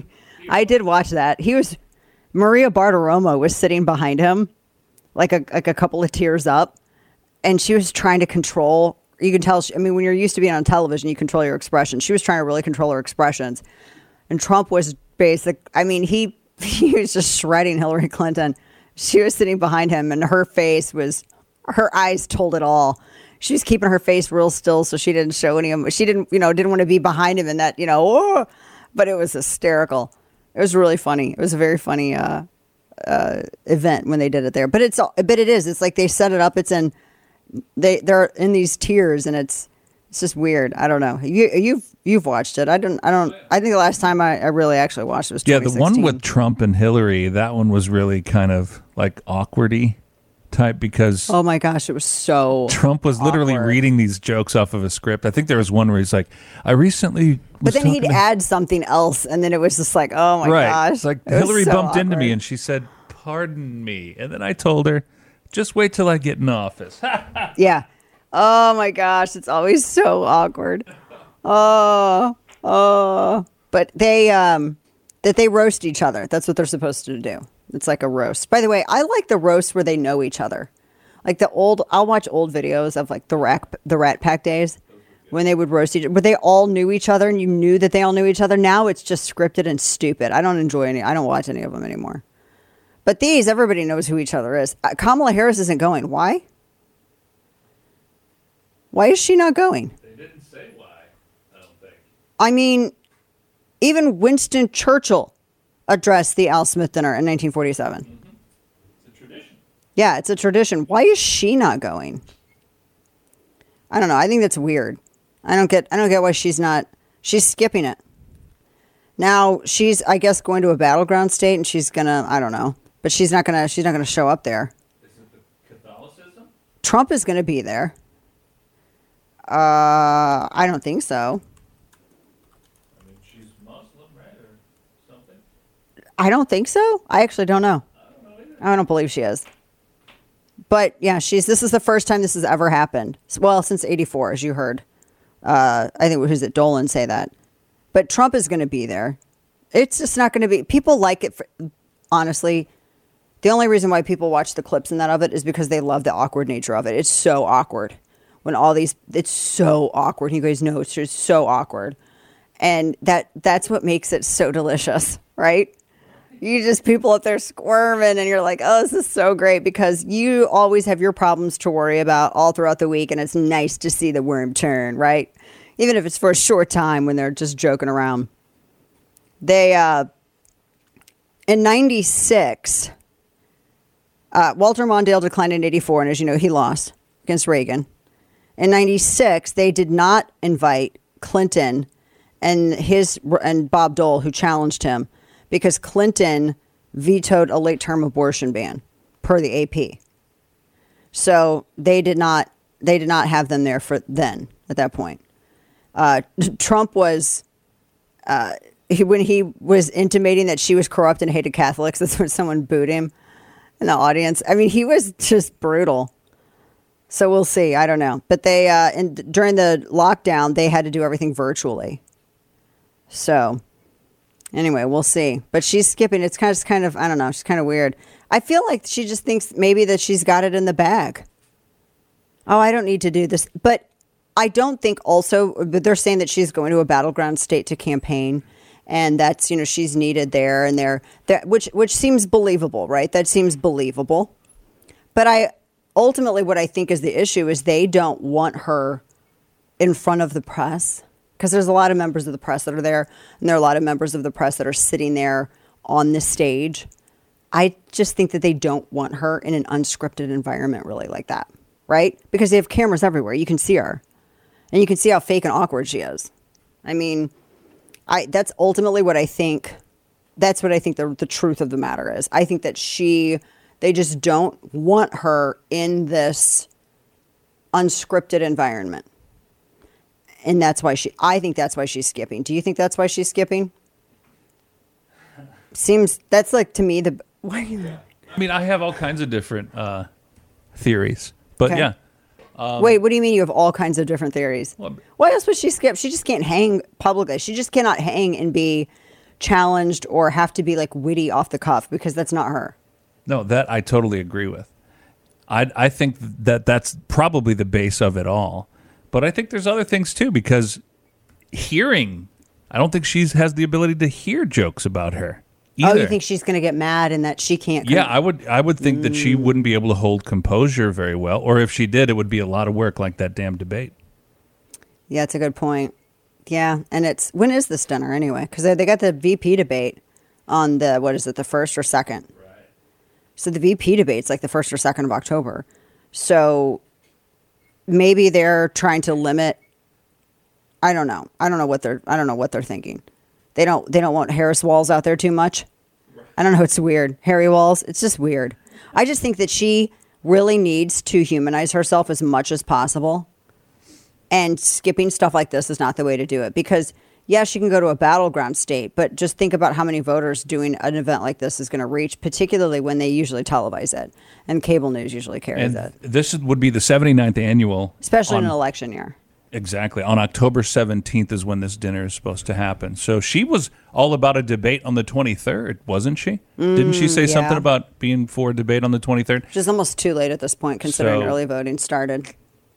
I did watch that. He was Maria Bartiromo was sitting behind him, like a like a couple of tiers up. And she was trying to control, you can tell, she, I mean, when you're used to being on television, you control your expressions. She was trying to really control her expressions. And Trump was basic. I mean, he, he was just shredding Hillary Clinton. She was sitting behind him and her face was, her eyes told it all. She was keeping her face real still so she didn't show any of them. She didn't, you know, didn't want to be behind him in that, you know, oh, but it was hysterical. It was really funny. It was a very funny uh, uh, event when they did it there. But it's, but it is, it's like they set it up. It's in, They they're in these tiers and it's it's just weird. I don't know. You you've you've watched it. I don't I don't I think the last time I, I really actually watched it was yeah, the one with Trump and Hillary, that one was really kind of like awkwardy type because oh my gosh, it was so Trump was literally awkward. reading these jokes off of a script. I think there was one where he's like, I recently was But then he'd talking to-" add something else and then it was just like, oh my right. gosh. It's like It was Hillary so bumped into awkward. me and she said, pardon me. And then I told her, just wait till I get in office. Yeah. Oh my gosh, it's always so awkward. Oh, oh. But they um that they roast each other. That's what they're supposed to do. It's like a roast. By the way, I like the roast where they know each other. Like the old I'll watch old videos of like the Rat the Rat Pack days when they would roast each other. But they all knew each other and you knew that they all knew each other. Now it's just scripted and stupid. I don't enjoy any I don't watch any of them anymore. But these, everybody knows who each other is. Uh, Kamala Harris isn't going. Why? Why is she not going? They didn't say why, I don't think. I mean, even Winston Churchill addressed the Al Smith dinner in nineteen forty-seven. Mm-hmm. It's a tradition. Yeah, it's a tradition. Why is she not going? I don't know. I think that's weird. I don't get. I don't get why she's not. She's skipping it. Now she's, I guess, going to a battleground state, and she's gonna. I don't know. But she's not gonna. She's not gonna show up there. Is it the Catholicism? Trump is gonna be there. Uh, I don't think so. I mean, she's Muslim, right, or something? I don't think so. I actually don't know. I don't know either. I don't believe she is. But yeah, she's. This is the first time this has ever happened. Well, since eighty-four, as you heard. Uh, I think who's it? Dolan say that. But Trump is going to be there. It's just not going to be. People like it. For, honestly. The only reason why people watch the clips and that of it is because they love the awkward nature of it. It's so awkward when all these, it's so awkward. You guys know it's just so awkward. And that that's what makes it so delicious, right? You just people up there squirming and you're like, oh, this is so great because you always have your problems to worry about all throughout the week. And it's nice to see the worm turn, right? Even if it's for a short time when they're just joking around. They, uh, in ninety-six, Uh, Walter Mondale declined in eighty-four, and as you know, he lost against Reagan. In ninety-six, they did not invite Clinton and his and Bob Dole, who challenged him, because Clinton vetoed a late-term abortion ban, per the A P. So they did not they did not have them there for then at that point. Uh, Trump was uh, he, when he was intimating that she was corrupt and hated Catholics. That's when someone booed him in the audience. I mean, he was just brutal. So we'll see. I don't know. But they uh, in, during the lockdown, they had to do everything virtually. So anyway, we'll see. But she's skipping. It's kind of, it's kind of I don't know. It's kind of weird. I feel like she just thinks maybe that she's got it in the bag. Oh, I don't need to do this. But I don't think also, but they're saying that she's going to a battleground state to campaign. And that's, you know, she's needed there and there, that, which, which seems believable, right? That seems believable. But I ultimately, what I think is the issue is they don't want her in front of the press, because there's a lot of members of the press that are there. And there are a lot of members of the press that are sitting there on the stage. I just think that they don't want her in an unscripted environment really like that, right? Because they have cameras everywhere. You can see her. And you can see how fake and awkward she is. I mean, I that's ultimately what I think. That's what I think the, the truth of the matter is. I think that she, they just don't want her in this unscripted environment. And that's why she, I think that's why she's skipping. Do you think that's why she's skipping? Seems, that's like to me the... What do you, I mean, I have all kinds of different uh, theories, but Okay. yeah. Um, Wait, what do you mean you have all kinds of different theories? Why else would she skip? She just can't hang publicly. She just cannot hang and be challenged or have to be like witty off the cuff, because that's not her. No, that I totally agree with. I I think that that's probably the base of it all. But I think there's other things too, because hearing, I don't think she has the ability to hear jokes about her either. Oh, you think she's going to get mad and that she can't? Yeah, I would I would think that she wouldn't be able to hold composure very well. Or if she did, it would be a lot of work, like that damn debate. Yeah, it's a good point. Yeah, and it's, when is this dinner anyway? Because they, they got the V P debate on the, what is it, the first or second? Right. So the V P debate's like the first or second of October. So maybe they're trying to limit, I don't know. I don't know what they're, I don't know what they're thinking. They don't, they don't want Harris Walls out there too much. I don't know. It's weird. Harry Walls. It's just weird. I just think that she really needs to humanize herself as much as possible. And skipping stuff like this is not the way to do it, because yeah, she can go to a battleground state, but just think about how many voters doing an event like this is going to reach, particularly when they usually televise it and cable news usually carries And it, this would be the seventy-ninth annual. especially on- in an election year. Exactly. On October seventeenth is when this dinner is supposed to happen. So she was all about a debate on the twenty-third, wasn't she? Didn't she say Mm, something yeah. about being for a debate on the twenty-third? Which is almost too late at this point, considering So- early voting started.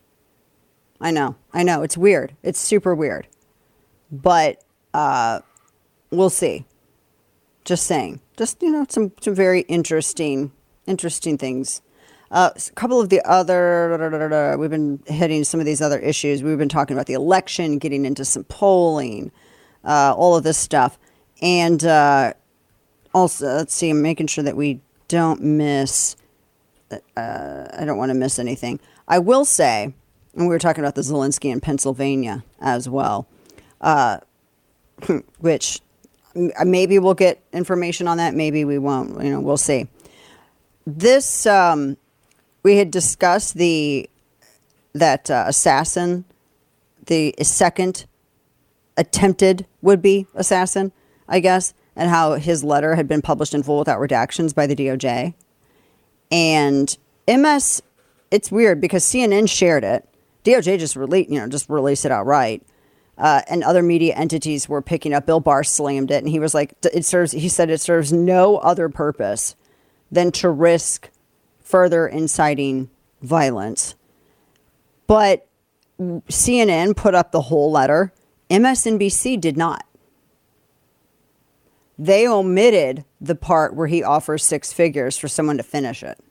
I know. I know. It's weird. It's super weird. But uh, we'll see. Just saying. Just, you know, some, some very interesting, interesting things. Uh, a couple of the other, we've been hitting some of these other issues. We've been talking about the election, getting into some polling, uh, all of this stuff. And uh, also, let's see, I'm making sure that we don't miss, uh, I don't want to miss anything. I will say, and we were talking about the Zelensky in Pennsylvania as well, uh, which m- maybe we'll get information on that. Maybe we won't. You know, we'll see. This, um, we had discussed the that uh, assassin, the second attempted would-be assassin, I guess, and how his letter had been published in full without redactions by the D O J. And M S, it's weird because C N N shared it. D O J just released, you know, just released it outright. Uh, and other media entities were picking up. Bill Barr slammed it, and he was like, "It serves." He said, "It serves no other purpose than to risk further inciting violence." But C N N put up the whole letter. M S N B C did not. They omitted the part where he offers six figures for someone to finish it.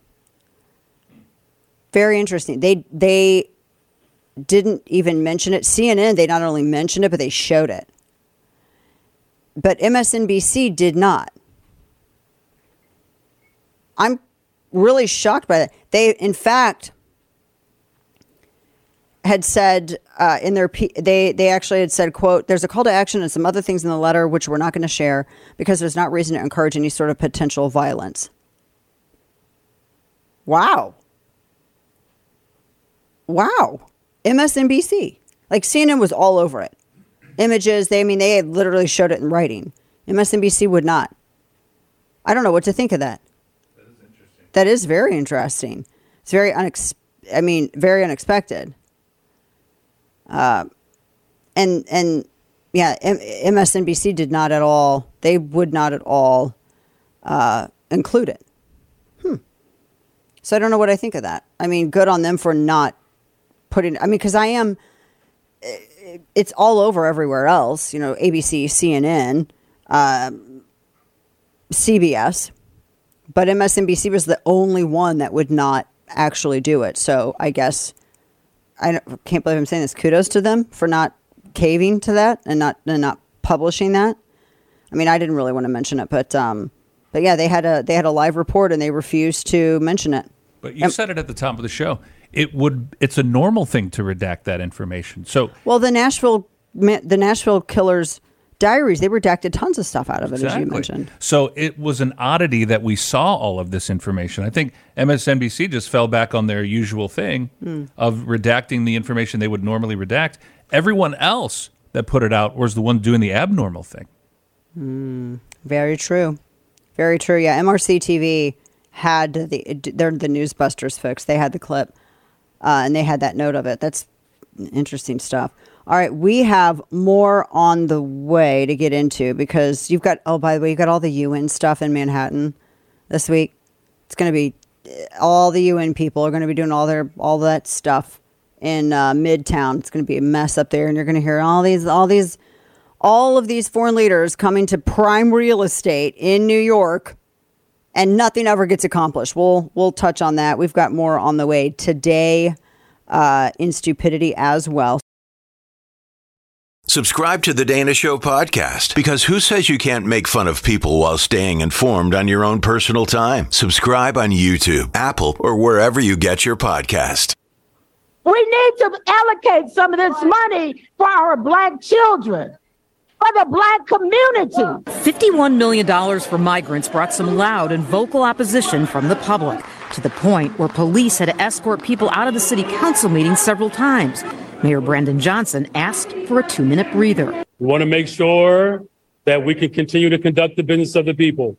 Very interesting. They they didn't even mention it. C N N, they not only mentioned it, but they showed it. But M S N B C did not. I'm really shocked by that. They, in fact, had said uh, in their P- they they actually had said, quote, there's a call to action and some other things in the letter which we're not going to share because there's not reason to encourage any sort of potential violence. Wow. Wow. M S N B C. Like C N N was all over it. Images, they I mean they had literally showed it in writing. M S N B C would not. I don't know what to think of that. That is interesting. That is very interesting. It's very unex I mean, very unexpected. Uh, and and yeah, M- M S N B C did not at all. They would not at all uh, include it. Hmm. So I don't know what I think of that. I mean, good on them for not putting. I mean, because I am. It's all over everywhere else. You know, A B C, C N N, uh, C B S, but M S N B C was the only one that would not actually do it. So I guess I don't, can't believe I'm saying this. Kudos to them for not caving to that and not and not publishing that. I mean, I didn't really want to mention it, but um, but yeah, they had a they had a live report and they refused to mention it. But you and, said it at the top of the show. It would. It's a normal thing to redact that information. So well, the Nashville the Nashville Killers diaries, they redacted tons of stuff out of it, exactly. As you mentioned. So it was an oddity that we saw all of this information. I think M S N B C just fell back on their usual thing mm. of redacting the information they would normally redact. Everyone else that put it out was the one doing the abnormal thing. Mm. Very true. Very true. Yeah, M R C T V had the they're the Newsbusters folks. They had the clip, uh, and they had that note of it. That's interesting stuff. All right, we have more on the way to get into because you've got, oh, by the way, you've got all the U N stuff in Manhattan this week. It's going to be, all the U N people are going to be doing all their, all that stuff in uh, Midtown. It's going to be a mess up there, and you're going to hear all these, all these, all of these foreign leaders coming to prime real estate in New York, and nothing ever gets accomplished. We'll, we'll touch on that. We've got more on the way today uh, in Stupidity as well. Subscribe to the Dana Show podcast, because who says you can't make fun of people while staying informed on your own personal time? Subscribe on YouTube, Apple, or wherever you get your podcast. We need to allocate some of this money for our black children, for the black community. fifty-one million dollars for migrants brought some loud and vocal opposition from the public, to the point where police had to escort people out of the city council meeting several times. Mayor Brandon Johnson asked for a two-minute breather. We want to make sure that we can continue to conduct the business of the people.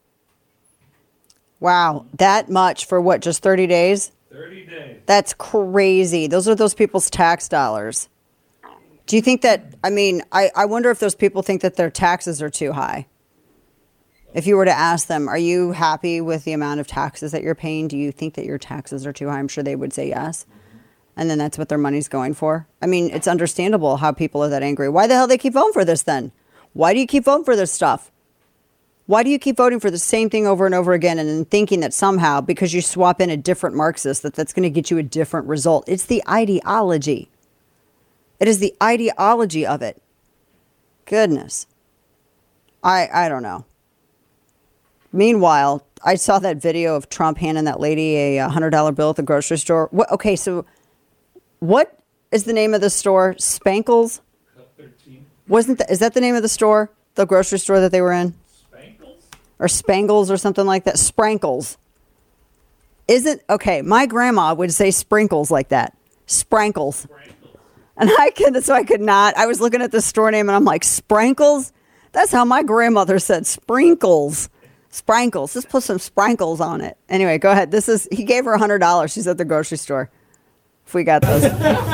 Wow, that much for what, just thirty days? thirty days. That's crazy. Those are those people's tax dollars. Do you think that, I mean, I, I wonder if those people think that their taxes are too high. If you were to ask them, are you happy with the amount of taxes that you're paying? Do you think that your taxes are too high? I'm sure they would say yes. And then that's what their money's going for. I mean, it's understandable how people are that angry. Why the hell do they keep voting for this then? Why do you keep voting for this stuff? Why do you keep voting for the same thing over and over again and then thinking that somehow, because you swap in a different Marxist, that that's going to get you a different result? It's the ideology. It is the ideology of it. Goodness. I I don't know. Meanwhile, I saw that video of Trump handing that lady a one hundred dollar bill at the grocery store. What, okay, so what is the name of the store? Spankles? Wasn't that, is that the name of the store? The grocery store that they were in? Spankles? Or Spangles or something like that? Sprankles. Isn't, okay, my grandma would say sprinkles like that. Sprankles. And I could, so I could not. I was looking at the store name and I'm like, Sprankles? That's how my grandmother said sprinkles. Sprankles. Just put some sprankles on it. Anyway, go ahead. This is, he gave her one hundred dollars. She's at the grocery store. If we got those.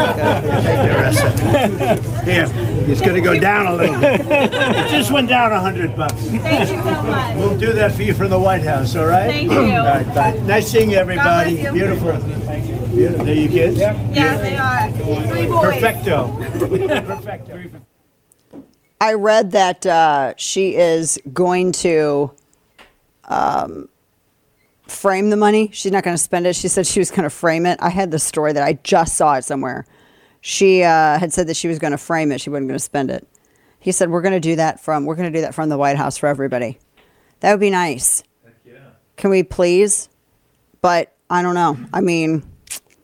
Here, it's going to go down a little bit. It just went down a hundred bucks. Thank you so much. We'll do that for you from the White House, all right? Thank you. All right, bye. Nice seeing you, everybody. You. Beautiful. Beautiful. Are you kids? Yep. Yeah, they are. Three boys. Perfecto. Perfecto. I read that uh, she is going to um, frame the money. She's not going to spend it. She said she was going to frame it. I had the story that I just saw it somewhere. She uh, had said that she was going to frame it. She wasn't going to spend it. He said, we're going to do that from, we're going to do that from the White House for everybody. That would be nice. Heck yeah. Can we please? But I don't know. I mean,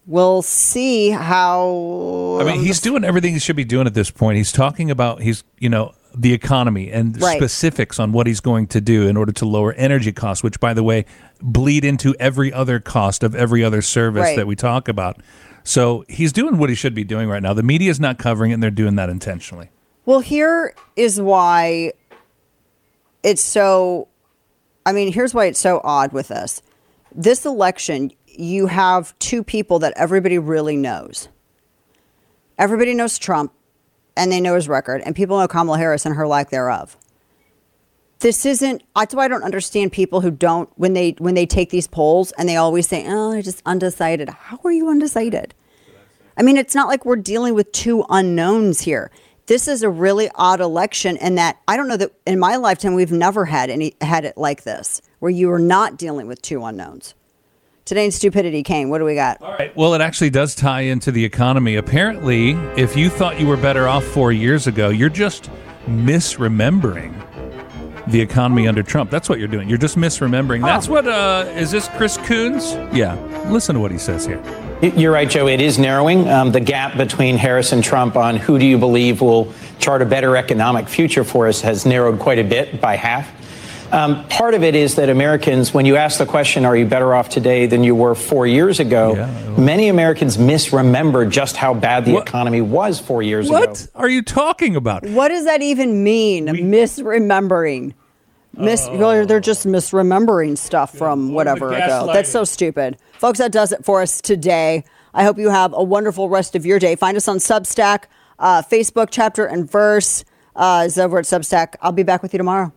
we'll see how. I mean, he's doing everything he should be doing at this point. He's talking about he's you know the economy and Right. specifics on what he's going to do in order to lower energy costs, which, by the way, bleed into every other cost of every other service Right. that we talk about. So he's doing what he should be doing right now. The media is not covering it, and they're doing that intentionally. Well, here is why it's so. I mean, here's why it's so odd with this. This election, you have two people that everybody really knows. Everybody knows Trump, and they know his record, and people know Kamala Harris and her lack thereof. This isn't. That's why I don't understand people who don't when they when they take these polls and they always say, "Oh, they're just undecided." How are you undecided? I mean, it's not like we're dealing with two unknowns here. This is a really odd election, and that I don't know that in my lifetime we've never had any had it like this, where you are not dealing with two unknowns. Today in Stupidity, Kane, what do we got? All right. Well, it actually does tie into the economy. Apparently, if you thought you were better off four years ago, you're just misremembering the economy under Trump. That's what you're doing. You're just misremembering. That's what, uh, is this Chris Coons? Yeah. Listen to what he says here. You're right, Joe. It is narrowing. Um, the gap between Harris and Trump on who do you believe will chart a better economic future for us has narrowed quite a bit, by half. Um, part of it is that Americans, when you ask the question, are you better off today than you were four years ago, yeah. many Americans misremember just how bad the what? economy was four years what ago. What are you talking about? What does that even mean, we, misremembering? Mis- uh, they're just misremembering stuff from whatever ago. That's so stupid. Folks, that does it for us today. I hope you have a wonderful rest of your day. Find us on Substack, uh, Facebook, Chapter and Verse uh, is over at Substack. I'll be back with you tomorrow.